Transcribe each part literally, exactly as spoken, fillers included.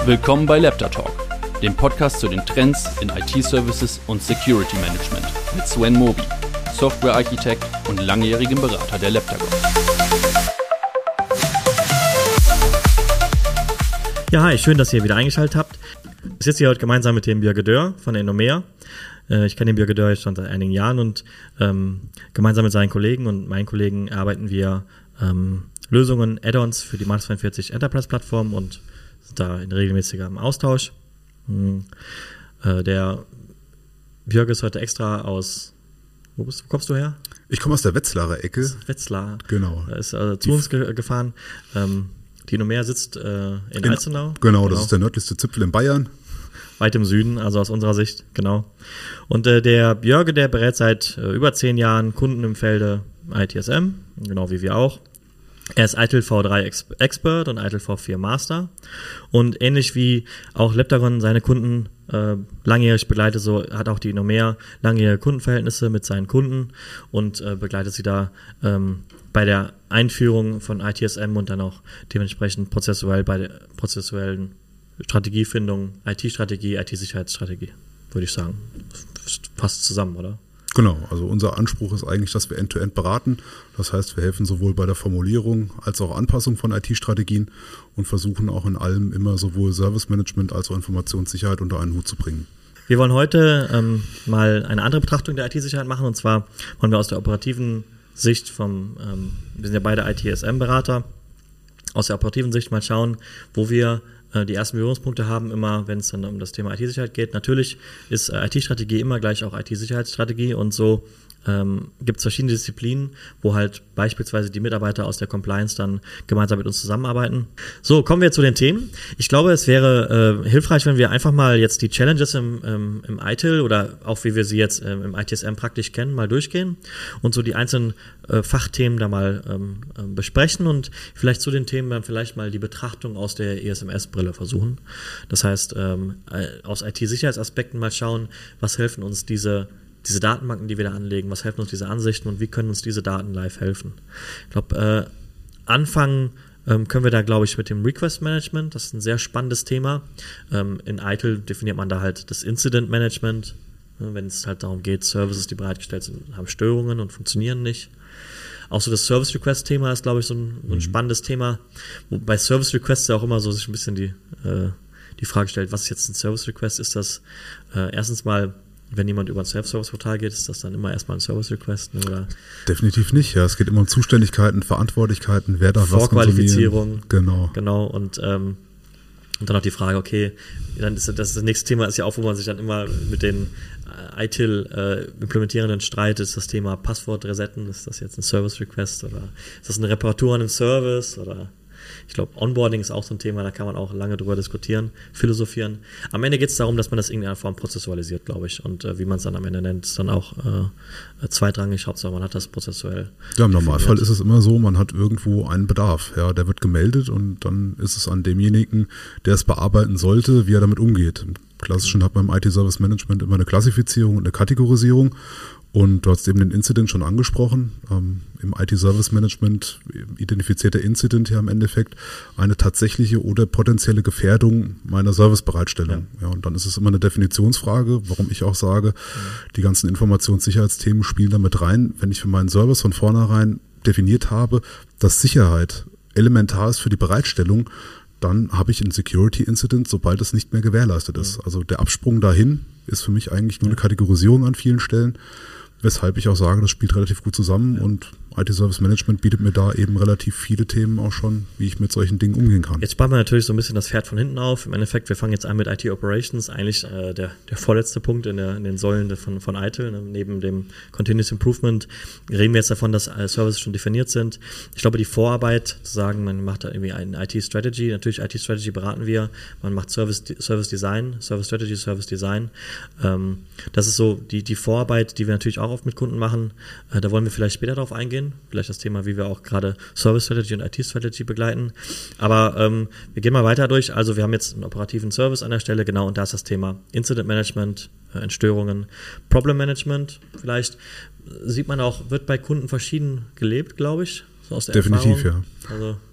Willkommen bei Lepta Talk, dem Podcast zu den Trends in I T-Services und Security Management mit Sven Moby, Software-Architekt und langjährigem Berater der Leptagon. Ja, hi, schön, dass ihr wieder eingeschaltet habt. Ich sitze hier heute gemeinsam mit dem Björge Dörr von der Innomea. Ich kenne den Björge Dörr schon seit einigen Jahren und ähm, gemeinsam mit seinen Kollegen und meinen Kollegen erarbeiten wir ähm, Lösungen, Add-ons für die Matrix zweiundvierzig Enterprise-Plattform und sind da in regelmäßigem Austausch. Hm. Äh, der Björge ist heute extra aus, wo, bist, wo kommst du her? Ich komme aus der Wetzlarer Ecke. Wetzlar. Genau. Er ist äh, zu die uns ge- gefahren. Ähm, die Innomea sitzt äh, in, in Alzenau. Genau, das genau. ist der nördlichste Zipfel in Bayern. Weit im Süden, also aus unserer Sicht, genau. Und äh, der Björge, der berät seit äh, über zehn Jahren Kunden im Felde I T S M, genau wie wir auch. Er ist I T I L V drei Expert und I T I L V vier Master. Und ähnlich wie auch Leptagon seine Kunden äh, langjährig begleitet, so hat auch die Innomea langjährige Kundenverhältnisse mit seinen Kunden und äh, begleitet sie da ähm, bei der Einführung von I T S M und dann auch dementsprechend prozessuell bei der prozessuellen Strategiefindung, I T-Strategie, I T-Sicherheitsstrategie, würde ich sagen. Das passt zusammen, oder? Genau, also unser Anspruch ist eigentlich, dass wir End-to-End beraten. Das heißt, wir helfen sowohl bei der Formulierung als auch Anpassung von I T-Strategien und versuchen auch in allem immer sowohl Service-Management als auch Informationssicherheit unter einen Hut zu bringen. Wir wollen heute ähm, mal eine andere Betrachtung der I T-Sicherheit machen, und zwar wollen wir aus der operativen Sicht vom, ähm, wir sind ja beide I T S M-Berater, aus der operativen Sicht mal schauen, wo wir die ersten Berührungspunkte haben immer, wenn es dann um das Thema I T-Sicherheit geht. Natürlich ist I T-Strategie immer gleich auch I T-Sicherheitsstrategie und so ähm, gibt es verschiedene Disziplinen, wo halt beispielsweise die Mitarbeiter aus der Compliance dann gemeinsam mit uns zusammenarbeiten. So, kommen wir zu den Themen. Ich glaube, es wäre äh, hilfreich, wenn wir einfach mal jetzt die Challenges im, ähm, im I T I L oder auch wie wir sie jetzt ähm, im I T S M praktisch kennen, mal durchgehen und so die einzelnen äh, Fachthemen da mal ähm, äh, besprechen und vielleicht zu den Themen dann vielleicht mal die Betrachtung aus der E S M S-Brille versuchen. Das heißt, ähm, aus I T-Sicherheitsaspekten mal schauen, was helfen uns diese diese Datenbanken, die wir da anlegen, was helfen uns diese Ansichten und wie können uns diese Daten live helfen. Ich glaube, äh, anfangen ähm, können wir da, glaube ich, mit dem Request Management. Das ist ein sehr spannendes Thema. Ähm, in I T I L definiert man da halt das Incident Management, ne, wenn es halt darum geht, Services, die bereitgestellt sind, haben Störungen und funktionieren nicht. Auch so das Service Request Thema ist, glaube ich, so ein, so ein mhm. spannendes Thema. Wo bei Service Requests ja auch immer so sich ein bisschen die, äh, die Frage stellt, was ist jetzt ein Service Request? Ist das äh, erstens mal, wenn jemand über ein Self-Service-Portal geht, ist das dann immer erstmal ein Service-Request? Ne, oder? Definitiv nicht, ja. Es geht immer um Zuständigkeiten, Verantwortlichkeiten, wer darf was konsumieren. Vorqualifizierung. Genau. Genau, und, ähm, und dann auch die Frage, okay, dann ist das, das nächste Thema ist ja auch, wo man sich dann immer mit den I T I L-Implementierenden äh, streitet, ist das Thema Passwort resetten. Ist das jetzt ein Service-Request oder ist das eine Reparatur an einem Service oder... Ich glaube, Onboarding ist auch so ein Thema, da kann man auch lange drüber diskutieren, philosophieren. Am Ende geht es darum, dass man das in irgendeiner Form prozessualisiert, glaube ich. Und äh, wie man es dann am Ende nennt, ist dann auch äh, zweitrangig. Hauptsache, man hat das prozessuell. Ja, im Normalfall ist es immer so, man hat irgendwo einen Bedarf. Ja, der wird gemeldet und dann ist es an demjenigen, der es bearbeiten sollte, wie er damit umgeht. Im Klassischen hat man im I T-Service Management immer eine Klassifizierung und eine Kategorisierung. Und du hast eben den Incident schon angesprochen. Ähm, Im I T-Service-Management identifiziert der Incident ja im Endeffekt eine tatsächliche oder potenzielle Gefährdung meiner Servicebereitstellung. Ja. Ja, und dann ist es immer eine Definitionsfrage, warum ich auch sage, ja. die ganzen Informationssicherheitsthemen spielen damit rein. Wenn ich für meinen Service von vornherein definiert habe, dass Sicherheit elementar ist für die Bereitstellung, dann habe ich einen Security-Incident, sobald es nicht mehr gewährleistet ist. Ja. Also der Absprung dahin ist für mich eigentlich nur eine Kategorisierung an vielen Stellen. Weshalb ich auch sage, das spielt relativ gut zusammen ja. und I T-Service Management bietet mir da eben relativ viele Themen auch schon, wie ich mit solchen Dingen umgehen kann. Jetzt spannen wir natürlich so ein bisschen das Pferd von hinten auf. Im Endeffekt, wir fangen jetzt an mit I T Operations, eigentlich äh, der, der vorletzte Punkt in, der, in den Säulen von, von I T I L. Ne? Neben dem Continuous Improvement reden wir jetzt davon, dass äh, Services schon definiert sind. Ich glaube, die Vorarbeit, zu sagen, man macht da irgendwie eine I T-Strategy, natürlich I T-Strategy beraten wir, man macht Service, Service Design, Service Strategy, Service Design. Ähm, das ist so die, die Vorarbeit, die wir natürlich auch oft mit Kunden machen. Äh, da wollen wir vielleicht später darauf eingehen. Vielleicht das Thema, wie wir auch gerade Service Strategy und I T Strategy begleiten. Aber ähm, wir gehen mal weiter durch. Also wir haben jetzt einen operativen Service an der Stelle, genau, und da ist das Thema Incident Management, äh, Entstörungen, Problem Management. Vielleicht sieht man auch, wird bei Kunden verschieden gelebt, glaube ich. So aus der Definitiv, Erfahrung. ja. Also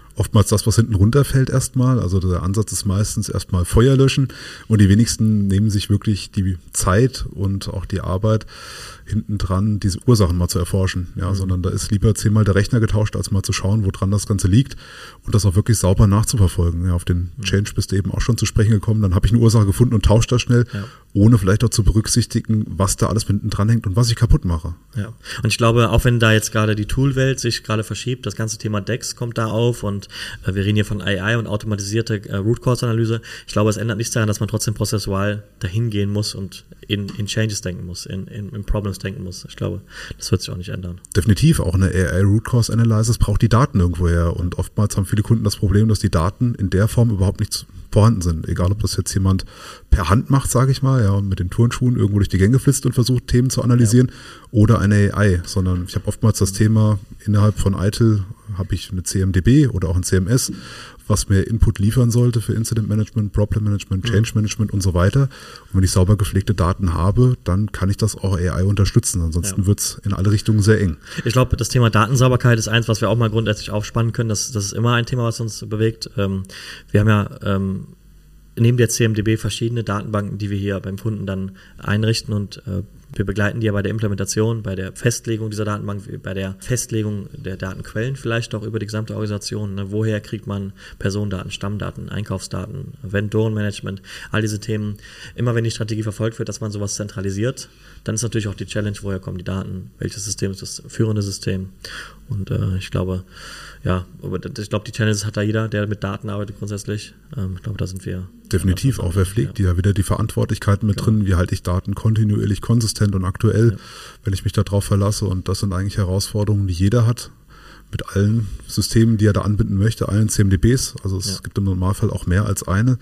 oftmals das, was hinten runterfällt erstmal. Also der Ansatz ist meistens erstmal Feuer löschen und die wenigsten nehmen sich wirklich die Zeit und auch die Arbeit hinten dran, diese Ursachen mal zu erforschen. Ja, mhm. sondern da ist lieber zehnmal der Rechner getauscht, als mal zu schauen, woran das Ganze liegt und das auch wirklich sauber nachzuverfolgen. Ja, auf den mhm. Change bist du eben auch schon zu sprechen gekommen. Dann habe ich eine Ursache gefunden und tausche das schnell, ja. ohne vielleicht auch zu berücksichtigen, was da alles hinten dran hängt und was ich kaputt mache. Ja. Und ich glaube, auch wenn da jetzt gerade die Toolwelt sich gerade verschiebt, das ganze Thema D E X kommt da auf und äh, wir reden hier von A I und automatisierte äh, Root Cause Analyse. Ich glaube, es ändert nichts daran, dass man trotzdem prozessual dahin gehen muss und in, in Changes denken muss, in, in, in Problems denken muss. Ich glaube, das wird sich auch nicht ändern. Definitiv. Auch eine A I Root Cause Analysis braucht die Daten irgendwo her. Und oftmals haben viele Kunden das Problem, dass die Daten in der Form überhaupt nicht vorhanden sind. Egal, ob das jetzt jemand per Hand macht, sage ich mal, ja, und mit den Turnschuhen irgendwo durch die Gänge flitzt und versucht, Themen zu analysieren, ja. oder eine A I. Sondern ich habe oftmals das Thema, innerhalb von I T I L habe ich eine C M D B oder auch ein C M S, was mir Input liefern sollte für Incident Management, Problem Management, Change Management und so weiter. Und wenn ich sauber gepflegte Daten habe, dann kann ich das auch A I unterstützen. Ansonsten ja. wird es in alle Richtungen sehr eng. Ich glaube, das Thema Datensauberkeit ist eins, was wir auch mal grundsätzlich aufspannen können. Das, das ist immer ein Thema, was uns bewegt. Ähm, wir haben ja ähm, neben der C M D B verschiedene Datenbanken, die wir hier beim Kunden dann einrichten und äh, wir begleiten die ja bei der Implementation, bei der Festlegung dieser Datenbank, bei der Festlegung der Datenquellen vielleicht auch über die gesamte Organisation. Ne? Woher kriegt man Personendaten, Stammdaten, Einkaufsdaten, Vendorenmanagement, all diese Themen. Immer wenn die Strategie verfolgt wird, dass man sowas zentralisiert, dann ist natürlich auch die Challenge, woher kommen die Daten, welches System ist das führende System. Und äh, ich glaube, ja, ich glaube, die Challenges hat da jeder, der mit Daten arbeitet grundsätzlich. Ähm, ich glaube, da sind wir. Definitiv, auch wer pflegt ja. die ja wieder die Verantwortlichkeiten mit genau. drin, wie halte ich Daten kontinuierlich, konsistent und aktuell, ja. wenn ich mich darauf verlasse. Und das sind eigentlich Herausforderungen, die jeder hat, mit allen Systemen, die er da anbinden möchte, allen C M D Bs. Also es ja. gibt im Normalfall auch mehr als eine.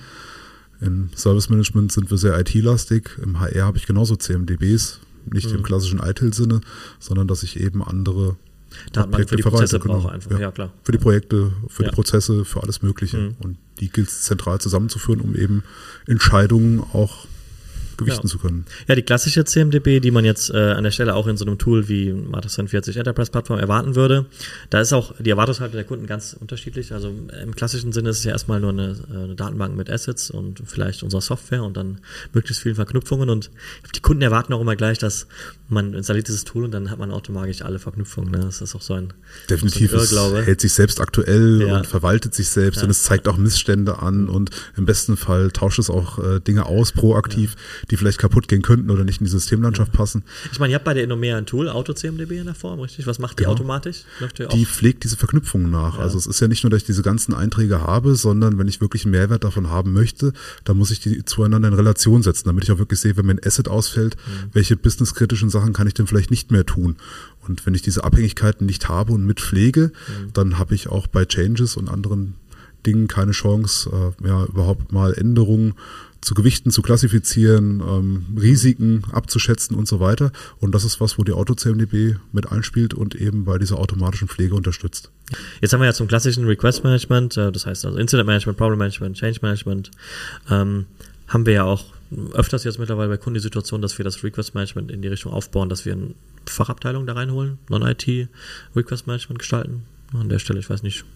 Im Service Management sind wir sehr I T-lastig. Im H R habe ich genauso C M D Bs, nicht mhm. im klassischen I T I L-Sinne, sondern dass ich eben andere Datenbank für die Prozesse brauche einfach, ja. ja klar. Für die Projekte, für ja. die Prozesse, für alles Mögliche. Mhm. Und die gilt es zentral zusammenzuführen, um eben Entscheidungen auch gewichten ja. zu können. Ja, die klassische C M D B, die man jetzt äh, an der Stelle auch in so einem Tool wie Matrix vierundvierzig Enterprise Plattform erwarten würde, da ist auch die Erwartungshaltung der Kunden ganz unterschiedlich. Also im klassischen Sinne ist es ja erstmal nur eine, eine Datenbank mit Assets und vielleicht unserer Software und dann möglichst vielen Verknüpfungen. Und die Kunden erwarten auch immer gleich, dass man installiert dieses Tool und dann hat man automatisch alle Verknüpfungen. Ne? Das ist auch so ein Definitiv, so ein Irrglaube. Es hält sich selbst aktuell ja. und verwaltet sich selbst ja. und es zeigt auch Missstände an und im besten Fall tauscht es auch äh, Dinge aus, proaktiv, ja. die vielleicht kaputt gehen könnten oder nicht in die Systemlandschaft ja. passen. Ich meine, ihr habt bei der Innomea ein Tool, Auto-C M D B in der Form, richtig? Was macht die genau. automatisch? Möchte die pflegt diese Verknüpfungen nach. Ja. Also es ist ja nicht nur, dass ich diese ganzen Einträge habe, sondern wenn ich wirklich einen Mehrwert davon haben möchte, dann muss ich die zueinander in Relation setzen, damit ich auch wirklich sehe, wenn mir ein Asset ausfällt, mhm. welche businesskritischen Sachen kann ich denn vielleicht nicht mehr tun. Und wenn ich diese Abhängigkeiten nicht habe und mit pflege, mhm. dann habe ich auch bei Changes und anderen Dingen keine Chance, äh, ja, überhaupt mal Änderungen zu gewichten, zu klassifizieren, ähm, Risiken abzuschätzen und so weiter. Und das ist was, wo die Auto-C M D B mit einspielt und eben bei dieser automatischen Pflege unterstützt. Jetzt haben wir ja zum klassischen Request Management, äh, das heißt also Incident Management, Problem Management, Change Management, ähm, haben wir ja auch öfters jetzt mittlerweile bei Kunden die Situation, dass wir das Request Management in die Richtung aufbauen, dass wir eine Fachabteilung da reinholen, Non-I T Request Management gestalten. An der Stelle, ich weiß nicht,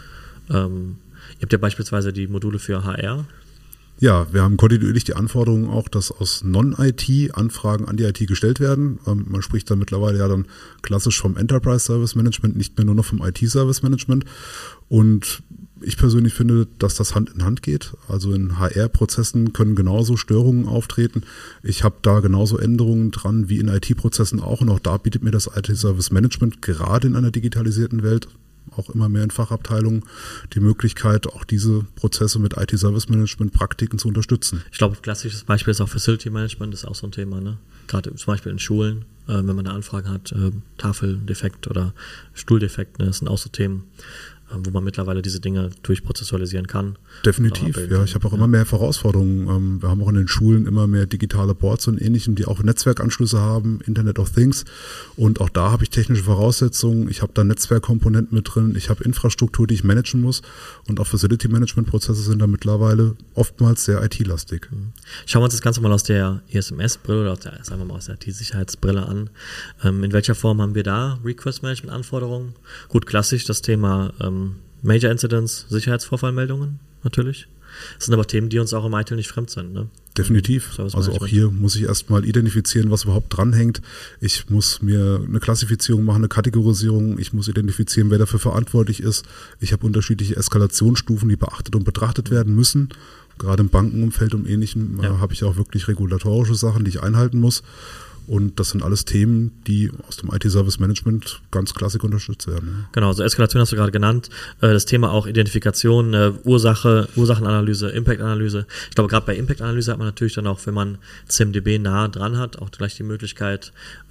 ähm, ihr habt ja beispielsweise die Module für H R. Ja, wir haben kontinuierlich die Anforderungen auch, dass aus Non-I T Anfragen an die I T gestellt werden. Ähm, man spricht da mittlerweile ja dann klassisch vom Enterprise Service Management, nicht mehr nur noch vom I T Service Management. Und ich persönlich finde, dass das Hand in Hand geht. Also in H R-Prozessen können genauso Störungen auftreten. Ich habe da genauso Änderungen dran wie in I T-Prozessen auch. Und auch da bietet mir das I T Service Management gerade in einer digitalisierten Welt, auch immer mehr in Fachabteilungen, die Möglichkeit, auch diese Prozesse mit I T-Service-Management-Praktiken zu unterstützen. Ich glaube, ein klassisches Beispiel ist auch Facility Management, das ist auch so ein Thema, ne? Gerade zum Beispiel in Schulen, äh, wenn man eine Anfrage hat, äh, Tafeldefekt oder Stuhldefekt, ne? Das sind auch so Themen, äh, wo man mittlerweile diese Dinge durchprozessualisieren kann. Definitiv, ja. Ich habe auch ja. immer mehr Herausforderungen. Ähm, wir haben auch in den Schulen immer mehr digitale Boards und Ähnlichem, die auch Netzwerkanschlüsse haben, Internet of Things. Und auch da habe ich technische Voraussetzungen. Ich habe da Netzwerkkomponenten mit drin. Ich habe Infrastruktur, die ich managen muss. Und auch Facility-Management-Prozesse sind da mittlerweile oftmals sehr I T-lastig. Schauen wir uns das Ganze mal aus der E S M S-Brille oder aus der, sagen wir mal aus der I T-Sicherheitsbrille an. Ähm, in welcher Form haben wir da Request-Management-Anforderungen? Gut, klassisch das Thema ähm, Major Incidents, Sicherheitsvorfallmeldungen natürlich. Das sind aber Themen, die uns auch im I T I L nicht fremd sind. Ne? Definitiv. Also auch hier muss ich erstmal identifizieren, was überhaupt dranhängt. Ich muss mir eine Klassifizierung machen, eine Kategorisierung. Ich muss identifizieren, wer dafür verantwortlich ist. Ich habe unterschiedliche Eskalationsstufen, die beachtet und betrachtet werden müssen. Gerade im Bankenumfeld und Ähnlichem ja. äh, habe ich auch wirklich regulatorische Sachen, die ich einhalten muss. Und das sind alles Themen, die aus dem I T-Service-Management ganz klassisch unterstützt werden. Genau, so Eskalation hast du gerade genannt. Das Thema auch Identifikation, Ursache, Ursachenanalyse, Impact-Analyse. Ich glaube, gerade bei Impact-Analyse hat man natürlich dann auch, wenn man C M D B nah dran hat, auch gleich die Möglichkeit,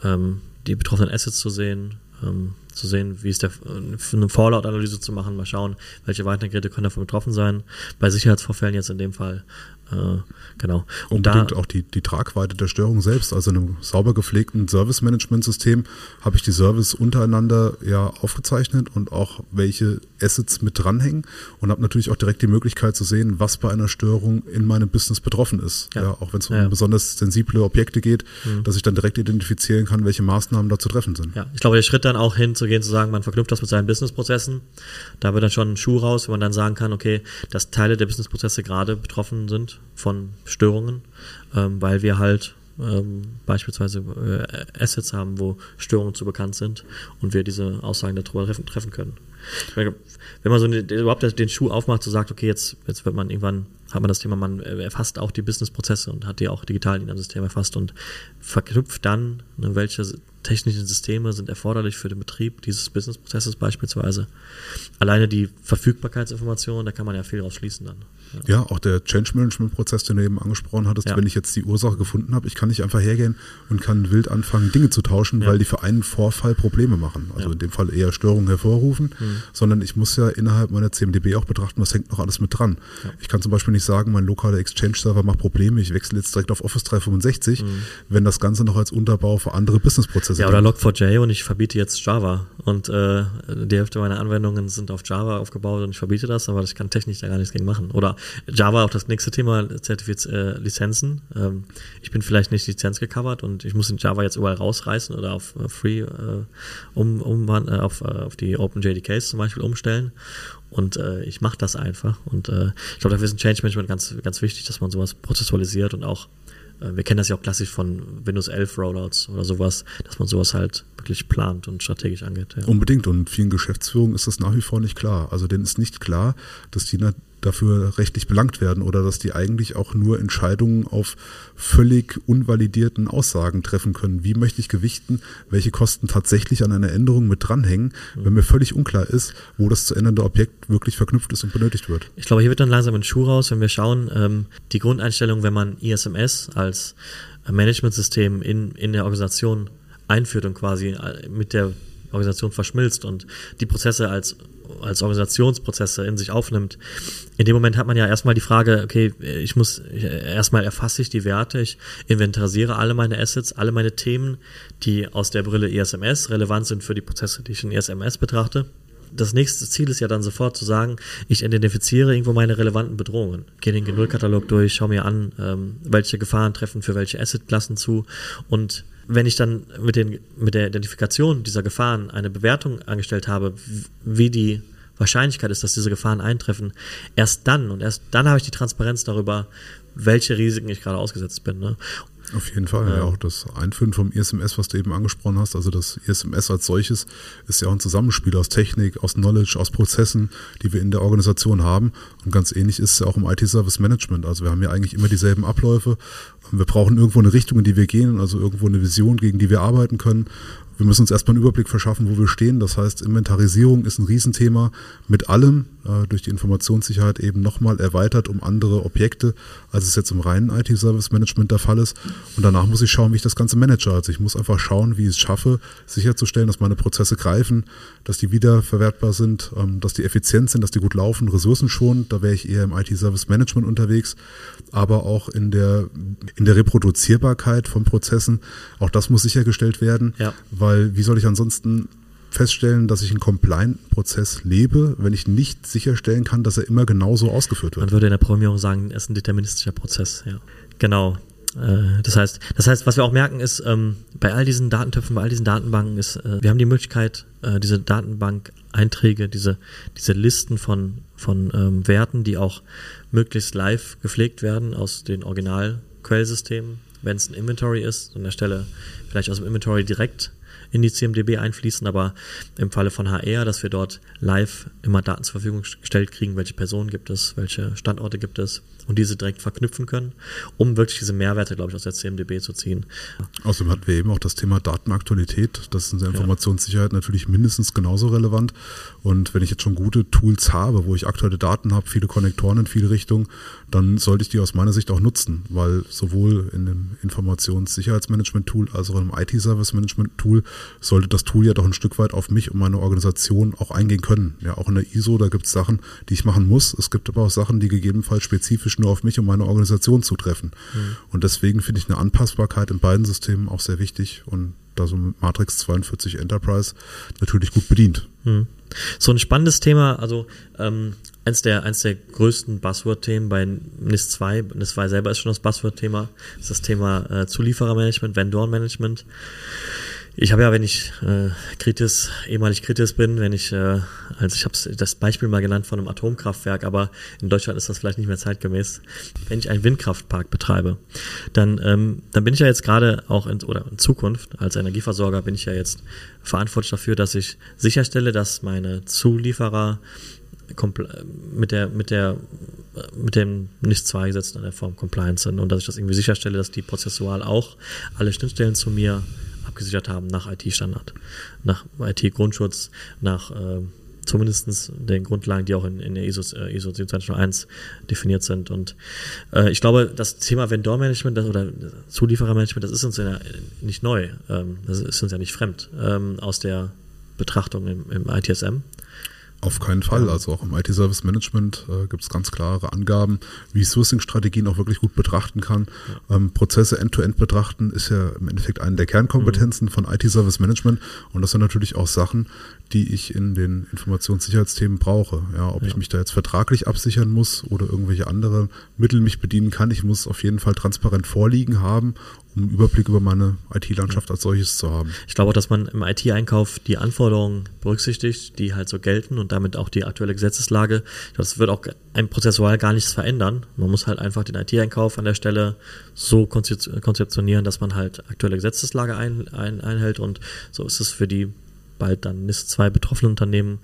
die betroffenen Assets zu sehen, zu sehen, wie ist der, eine Fallout-Analyse zu machen, mal schauen, welche weiteren Geräte können davon betroffen sein. Bei Sicherheitsvorfällen jetzt in dem Fall. Äh, genau. Und Unbedingt da, auch die, die Tragweite der Störung selbst. Also in einem sauber gepflegten Service-Management-System habe ich die Service untereinander ja aufgezeichnet und auch welche Assets mit dranhängen und habe natürlich auch direkt die Möglichkeit zu sehen, was bei einer Störung in meinem Business betroffen ist. Ja. Ja, auch wenn es um ja. besonders sensible Objekte geht, mhm. dass ich dann direkt identifizieren kann, welche Maßnahmen da zu treffen sind. Ja, ich glaube, der Schritt dann auch hinzugehen, zu sagen, man verknüpft das mit seinen Businessprozessen. Da wird dann schon ein Schuh raus, wenn man dann sagen kann, okay, dass Teile der Businessprozesse gerade betroffen sind von Störungen, ähm, weil wir halt ähm, beispielsweise äh, Assets haben, wo Störungen zu bekannt sind und wir diese Aussagen darüber treffen, treffen können. Meine, wenn man so eine, überhaupt den Schuh aufmacht, so sagt, okay, jetzt, jetzt wird man irgendwann, hat man das Thema, man erfasst auch die Businessprozesse und hat die auch digital in einem System erfasst und verknüpft dann, ne, welche technischen Systeme sind erforderlich für den Betrieb dieses Businessprozesses beispielsweise. Alleine die Verfügbarkeitsinformationen, da kann man ja viel draus schließen dann. Ja, auch der Change-Management-Prozess, den du eben angesprochen hattest, ja. wenn ich jetzt die Ursache gefunden habe, ich kann nicht einfach hergehen und kann wild anfangen, Dinge zu tauschen, ja. weil die für einen Vorfall Probleme machen. Also ja. in dem Fall eher Störungen hervorrufen, mhm. sondern ich muss ja innerhalb meiner C M D B auch betrachten, was hängt noch alles mit dran. Ja. Ich kann zum Beispiel nicht sagen, mein lokaler Exchange-Server macht Probleme, ich wechsle jetzt direkt auf Office dreihundertfünfundsechzig, mhm. wenn das Ganze noch als Unterbau für andere Business-Prozesse ja, oder Log four j und ich verbiete jetzt Java und äh, die Hälfte meiner Anwendungen sind auf Java aufgebaut und ich verbiete das, aber ich kann technisch da gar nichts gegen machen. Oder Java, auch das nächste Thema, Zertifiz äh, Lizenzen. Ähm, ich bin vielleicht nicht lizenzgecovert und ich muss in Java jetzt überall rausreißen oder auf äh, Free äh, um, um, äh, auf, äh, auf die OpenJDKs zum Beispiel umstellen. Und äh, ich mache das einfach. Und äh, ich glaube, dafür ist ein Change Management ganz, ganz wichtig, dass man sowas prozessualisiert und auch wir kennen das ja auch klassisch von Windows elf Rollouts oder sowas, dass man sowas halt wirklich plant und strategisch angeht. Ja. Unbedingt, und vielen Geschäftsführungen ist das nach wie vor nicht klar. Also denen ist nicht klar, dass die dafür rechtlich belangt werden oder dass die eigentlich auch nur Entscheidungen auf völlig unvalidierten Aussagen treffen können. Wie möchte ich gewichten, welche Kosten tatsächlich an einer Änderung mit dranhängen, mhm. wenn mir völlig unklar ist, wo das zu ändernde Objekt wirklich verknüpft ist und benötigt wird. Ich glaube, hier wird dann langsam ein Schuh raus, wenn wir schauen, ähm, die Grundeinstellung, wenn man I S M S als Managementsystem in, in der Organisation einführt und quasi mit der Organisation verschmilzt und die Prozesse als, als Organisationsprozesse in sich aufnimmt. In dem Moment hat man ja erstmal die Frage, okay, ich muss, ich, erstmal erfasse ich die Werte, ich inventarisiere alle meine Assets, alle meine Themen, die aus der Brille I S M S relevant sind für die Prozesse, die ich in I S M S betrachte. Das nächste Ziel ist ja dann sofort zu sagen, ich identifiziere irgendwo meine relevanten Bedrohungen. Gehe den G null-Katalog durch, schaue mir an, ähm, welche Gefahren treffen für welche Assetklassen zu. Und wenn ich dann mit, den, mit der Identifikation dieser Gefahren eine Bewertung angestellt habe, wie die Wahrscheinlichkeit ist, dass diese Gefahren eintreffen, erst dann und erst dann habe ich die Transparenz darüber, welche Risiken ich gerade ausgesetzt bin. Ne? Auf jeden Fall, ja. ja. Auch das Einführen vom I S M S, was du eben angesprochen hast, also das I S M S als solches ist ja auch ein Zusammenspiel aus Technik, aus Knowledge, aus Prozessen, die wir in der Organisation haben. Und ganz ähnlich ist es ja auch im I T-Service-Management. Also wir haben ja eigentlich immer dieselben Abläufe. Wir brauchen irgendwo eine Richtung, in die wir gehen, also irgendwo eine Vision, gegen die wir arbeiten können. Wir müssen uns erstmal einen Überblick verschaffen, wo wir stehen. Das heißt, Inventarisierung ist ein Riesenthema mit allem, äh, durch die Informationssicherheit eben nochmal erweitert um andere Objekte, als es jetzt im reinen I T-Service-Management der Fall ist. Und danach muss ich schauen, wie ich das Ganze manage. Also ich muss einfach schauen, wie ich es schaffe, sicherzustellen, dass meine Prozesse greifen, dass die wiederverwertbar sind, ähm, dass die effizient sind, dass die gut laufen, ressourcenschonend. Da wäre ich eher im I T-Service-Management unterwegs, aber auch in der, in der Reproduzierbarkeit von Prozessen. Auch das muss sichergestellt werden, ja. Weil wie soll ich ansonsten feststellen, dass ich einen Compliant-Prozess lebe, wenn ich nicht sicherstellen kann, dass er immer genauso ausgeführt wird? Man würde in der Programmierung sagen, es ist ein deterministischer Prozess. Ja. Genau. äh, das heißt, das heißt, was wir auch merken ist, ähm, bei all diesen Datentöpfen, bei all diesen Datenbanken ist, äh, wir haben die Möglichkeit, äh, diese Datenbank-Einträge, diese, diese Listen von, von ähm, Werten, die auch möglichst live gepflegt werden aus den Original-Quellsystemen, wenn es ein Inventory ist, an der Stelle vielleicht aus dem Inventory direkt in die C M D B einfließen, aber im Falle von H R, dass wir dort live immer Daten zur Verfügung gestellt kriegen, welche Personen gibt es, welche Standorte gibt es und diese direkt verknüpfen können, um wirklich diese Mehrwerte, glaube ich, aus der C M D B zu ziehen. Außerdem hatten wir eben auch das Thema Datenaktualität. Das ist in der Informationssicherheit ja. natürlich mindestens genauso relevant. Und wenn ich jetzt schon gute Tools habe, wo ich aktuelle Daten habe, viele Konnektoren in viele Richtungen, dann sollte ich die aus meiner Sicht auch nutzen, weil sowohl in dem Informationssicherheitsmanagement-Tool als auch im I T-Service-Management-Tool sollte das Tool ja doch ein Stück weit auf mich und meine Organisation auch eingehen können. Ja, auch in der I S O, da gibt es Sachen, die ich machen muss. Es gibt aber auch Sachen, die gegebenenfalls spezifisch nur auf mich und meine Organisation zutreffen. Mhm. Und deswegen finde ich eine Anpassbarkeit in beiden Systemen auch sehr wichtig und da so mit Matrix zweiundvierzig Enterprise natürlich gut bedient. Mhm. So ein spannendes Thema, also ähm, eins der, eins der größten Buzzword-Themen bei N I S zwei, N I S zwei selber ist schon das Buzzword-Thema, ist das Thema äh, Zulieferermanagement, Vendorenmanagement. Ich habe ja, wenn ich äh, Kritis, ehemalig Kritis bin, wenn ich, äh, also ich habe das Beispiel mal genannt von einem Atomkraftwerk, aber in Deutschland ist das vielleicht nicht mehr zeitgemäß. Wenn ich einen Windkraftpark betreibe, dann ähm, dann bin ich ja jetzt gerade auch in, oder in Zukunft als Energieversorger bin ich ja jetzt verantwortlich dafür, dass ich sicherstelle, dass meine Zulieferer mit der mit der mit dem N I S zwei Gesetz in der Form compliant sind und dass ich das irgendwie sicherstelle, dass die prozessual auch alle Schnittstellen zu mir abgesichert haben nach I T-Standard, nach I T-Grundschutz, nach äh, zumindest den Grundlagen, die auch in, in der I S O, äh, I S O siebenundzwanzig null eins definiert sind. Und äh, ich glaube, das Thema Vendor-Management oder Zulieferermanagement, das ist uns ja nicht neu, ähm, das ist uns ja nicht fremd ähm, aus der Betrachtung im, im I T S M. Auf keinen Fall. Also auch im I T-Service-Management äh, gibt es ganz klare Angaben, wie ich Sourcing-Strategien auch wirklich gut betrachten kann. Ja. Ähm, Prozesse end-to-end betrachten ist ja im Endeffekt eine der Kernkompetenzen mhm. von I T-Service-Management und das sind natürlich auch Sachen, die ich in den Informationssicherheitsthemen brauche. Ja, ob ja. ich mich da jetzt vertraglich absichern muss oder irgendwelche andere Mittel mich bedienen kann, ich muss auf jeden Fall transparent vorliegen haben, um einen Überblick über meine I T-Landschaft ja. als solches zu haben. Ich glaube auch, dass man im I T-Einkauf die Anforderungen berücksichtigt, die halt so gelten und damit auch die aktuelle Gesetzeslage. Das wird auch ein prozessual gar nichts verändern. Man muss halt einfach den I T-Einkauf an der Stelle so konzeptionieren, dass man halt aktuelle Gesetzeslage ein, ein, einhält und so ist es für die bald dann N I S zwei betroffenen Unternehmen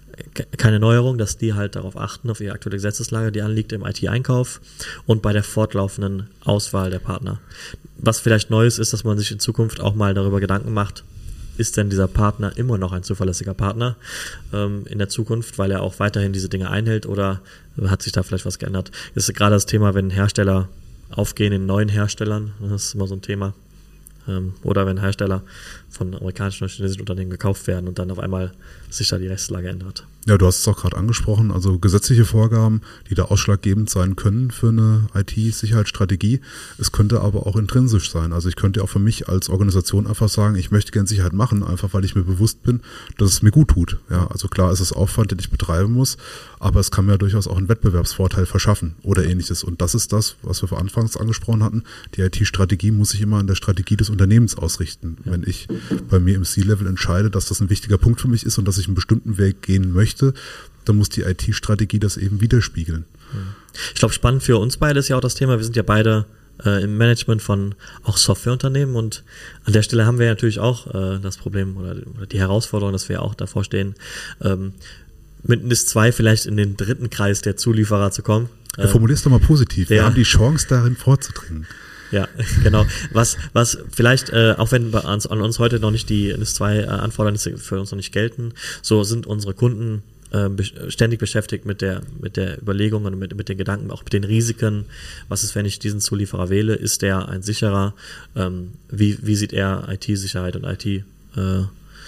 keine Neuerung, dass die halt darauf achten, auf ihre aktuelle Gesetzeslage, die anliegt im I T-Einkauf und bei der fortlaufenden Auswahl der Partner. Was vielleicht Neues ist, dass man sich in Zukunft auch mal darüber Gedanken macht, ist denn dieser Partner immer noch ein zuverlässiger Partner ähm, in der Zukunft, weil er auch weiterhin diese Dinge einhält oder hat sich da vielleicht was geändert? Das ist gerade das Thema, wenn Hersteller aufgehen in neuen Herstellern, das ist immer so ein Thema. Ähm, oder wenn Hersteller von amerikanischen und chinesischen Unternehmen gekauft werden und dann auf einmal sich da die Rechtslage ändert. Ja, du hast es auch gerade angesprochen, also gesetzliche Vorgaben, die da ausschlaggebend sein können für eine I T-Sicherheitsstrategie. Es könnte aber auch intrinsisch sein. Also ich könnte auch für mich als Organisation einfach sagen, ich möchte gerne Sicherheit machen, einfach weil ich mir bewusst bin, dass es mir gut tut. Ja, also klar ist es Aufwand, den ich betreiben muss, aber es kann mir durchaus auch einen Wettbewerbsvorteil verschaffen oder ähnliches. Und das ist das, was wir anfangs angesprochen hatten. Die I T-Strategie muss sich immer an der Strategie des Unternehmens ausrichten. Ja. Wenn ich bei mir im C-Level entscheide, dass das ein wichtiger Punkt für mich ist und dass ich einen bestimmten Weg gehen möchte, dann muss die I T-Strategie das eben widerspiegeln. Ich glaube, spannend für uns beide ist ja auch das Thema, wir sind ja beide äh, im Management von auch Softwareunternehmen und an der Stelle haben wir natürlich auch äh, das Problem oder, oder die Herausforderung, dass wir auch davor stehen, ähm, mit N I S zwei vielleicht in den dritten Kreis der Zulieferer zu kommen. Ja, formulier's doch mal positiv. Wir ja. haben die Chance, darin vorzudringen. Ja, genau. Was, was vielleicht, äh, auch wenn bei uns, an uns heute noch nicht die N I S zwei äh, Anfordernisse für uns noch nicht gelten, so sind unsere Kunden äh, be- ständig beschäftigt mit der, mit der Überlegung und mit, mit den Gedanken, auch mit den Risiken. Was ist, wenn ich diesen Zulieferer wähle? Ist der ein sicherer? Ähm, wie, wie sieht er I T-Sicherheit und I T äh,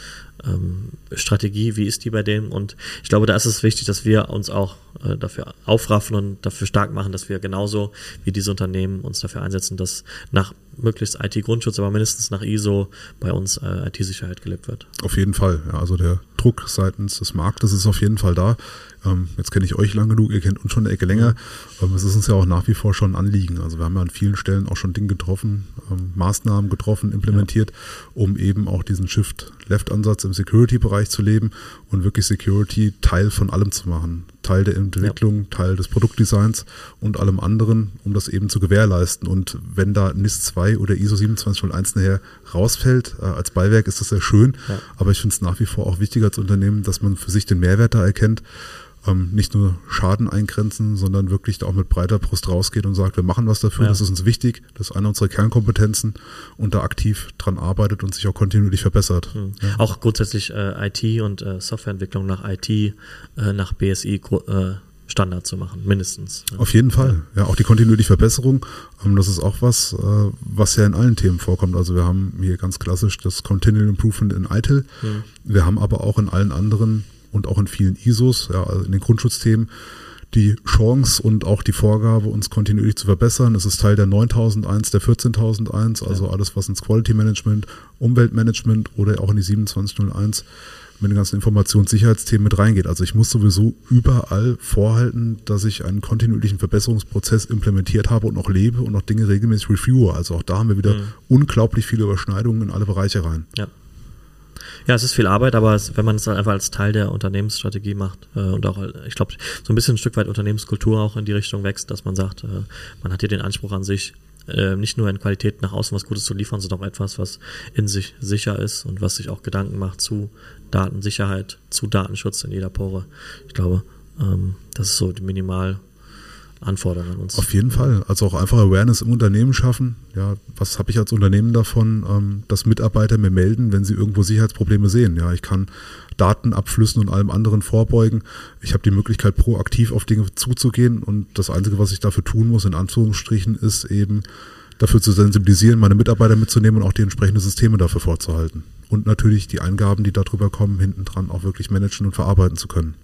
Ähm, Strategie, wie ist die bei denen? Und ich glaube, da ist es wichtig, dass wir uns auch äh, dafür aufraffen und dafür stark machen, dass wir genauso wie diese Unternehmen uns dafür einsetzen, dass nach möglichst I T-Grundschutz, aber mindestens nach I S O bei uns äh, I T-Sicherheit gelebt wird. Auf jeden Fall. Ja, also der Druck seitens des Marktes ist auf jeden Fall da. Ähm, jetzt kenne ich euch lang genug, ihr kennt uns schon eine Ecke länger. Ähm, es ist uns ja auch nach wie vor schon ein Anliegen. Also wir haben ja an vielen Stellen auch schon Dinge getroffen, ähm, Maßnahmen getroffen, implementiert, ja. um eben auch diesen Shift-Left-Ansatz im Security-Bereich zu leben und wirklich Security Teil von allem zu machen. Teil der Entwicklung, ja. Teil des Produktdesigns und allem anderen, um das eben zu gewährleisten. Und wenn da N I S zwei oder I S O siebenundzwanzig null eins nachher rausfällt, äh, als Beiwerk ist das sehr schön, ja. aber ich finde es nach wie vor auch wichtig als Unternehmen, dass man für sich den Mehrwert da erkennt, ähm, nicht nur Schaden eingrenzen, sondern wirklich da auch mit breiter Brust rausgeht und sagt, wir machen was dafür, ja. das ist uns wichtig, das ist eine unserer Kernkompetenzen und da aktiv dran arbeitet und sich auch kontinuierlich verbessert. Mhm. Ja. Auch grundsätzlich äh, I T und äh, Softwareentwicklung nach I T, äh, nach B S I äh, Standard zu machen, mindestens. Auf jeden Fall. Ja, auch die kontinuierliche Verbesserung, ähm, das ist auch was, äh, was ja in allen Themen vorkommt. Also wir haben hier ganz klassisch das Continual Improvement in I T I L. Mhm. Wir haben aber auch in allen anderen und auch in vielen I S Os, ja, also in den Grundschutzthemen, die Chance und auch die Vorgabe, uns kontinuierlich zu verbessern. Es ist Teil der neuntausend-eins, der vierzehntausend-eins, also ja. alles, was ins Quality Management, Umweltmanagement oder auch in die siebenundzwanzig null eins mit den ganzen Informationssicherheitsthemen mit reingeht. Also ich muss sowieso überall vorhalten, dass ich einen kontinuierlichen Verbesserungsprozess implementiert habe und noch lebe und noch Dinge regelmäßig reviewe. Also auch da haben wir wieder mhm. unglaublich viele Überschneidungen in alle Bereiche rein. Ja. Ja, es ist viel Arbeit, aber es, wenn man es einfach als Teil der Unternehmensstrategie macht äh, und auch, ich glaube, so ein bisschen ein Stück weit Unternehmenskultur auch in die Richtung wächst, dass man sagt, äh, man hat hier den Anspruch an sich, äh, nicht nur in Qualität nach außen was Gutes zu liefern, sondern auch etwas, was in sich sicher ist und was sich auch Gedanken macht zu Datensicherheit, zu Datenschutz in jeder Pore. Ich glaube, ähm, das ist so die Minimal Anforderungen an uns. Auf jeden Fall. Also auch einfach Awareness im Unternehmen schaffen. Ja, was habe ich als Unternehmen davon, ähm, dass Mitarbeiter mir melden, wenn sie irgendwo Sicherheitsprobleme sehen? Ja, ich kann Datenabflüssen und allem anderen vorbeugen. Ich habe die Möglichkeit, proaktiv auf Dinge zuzugehen und das Einzige, was ich dafür tun muss, in Anführungsstrichen, ist eben dafür zu sensibilisieren, meine Mitarbeiter mitzunehmen und auch die entsprechenden Systeme dafür vorzuhalten. Und natürlich die Eingaben, die darüber kommen, hinten dran auch wirklich managen und verarbeiten zu können.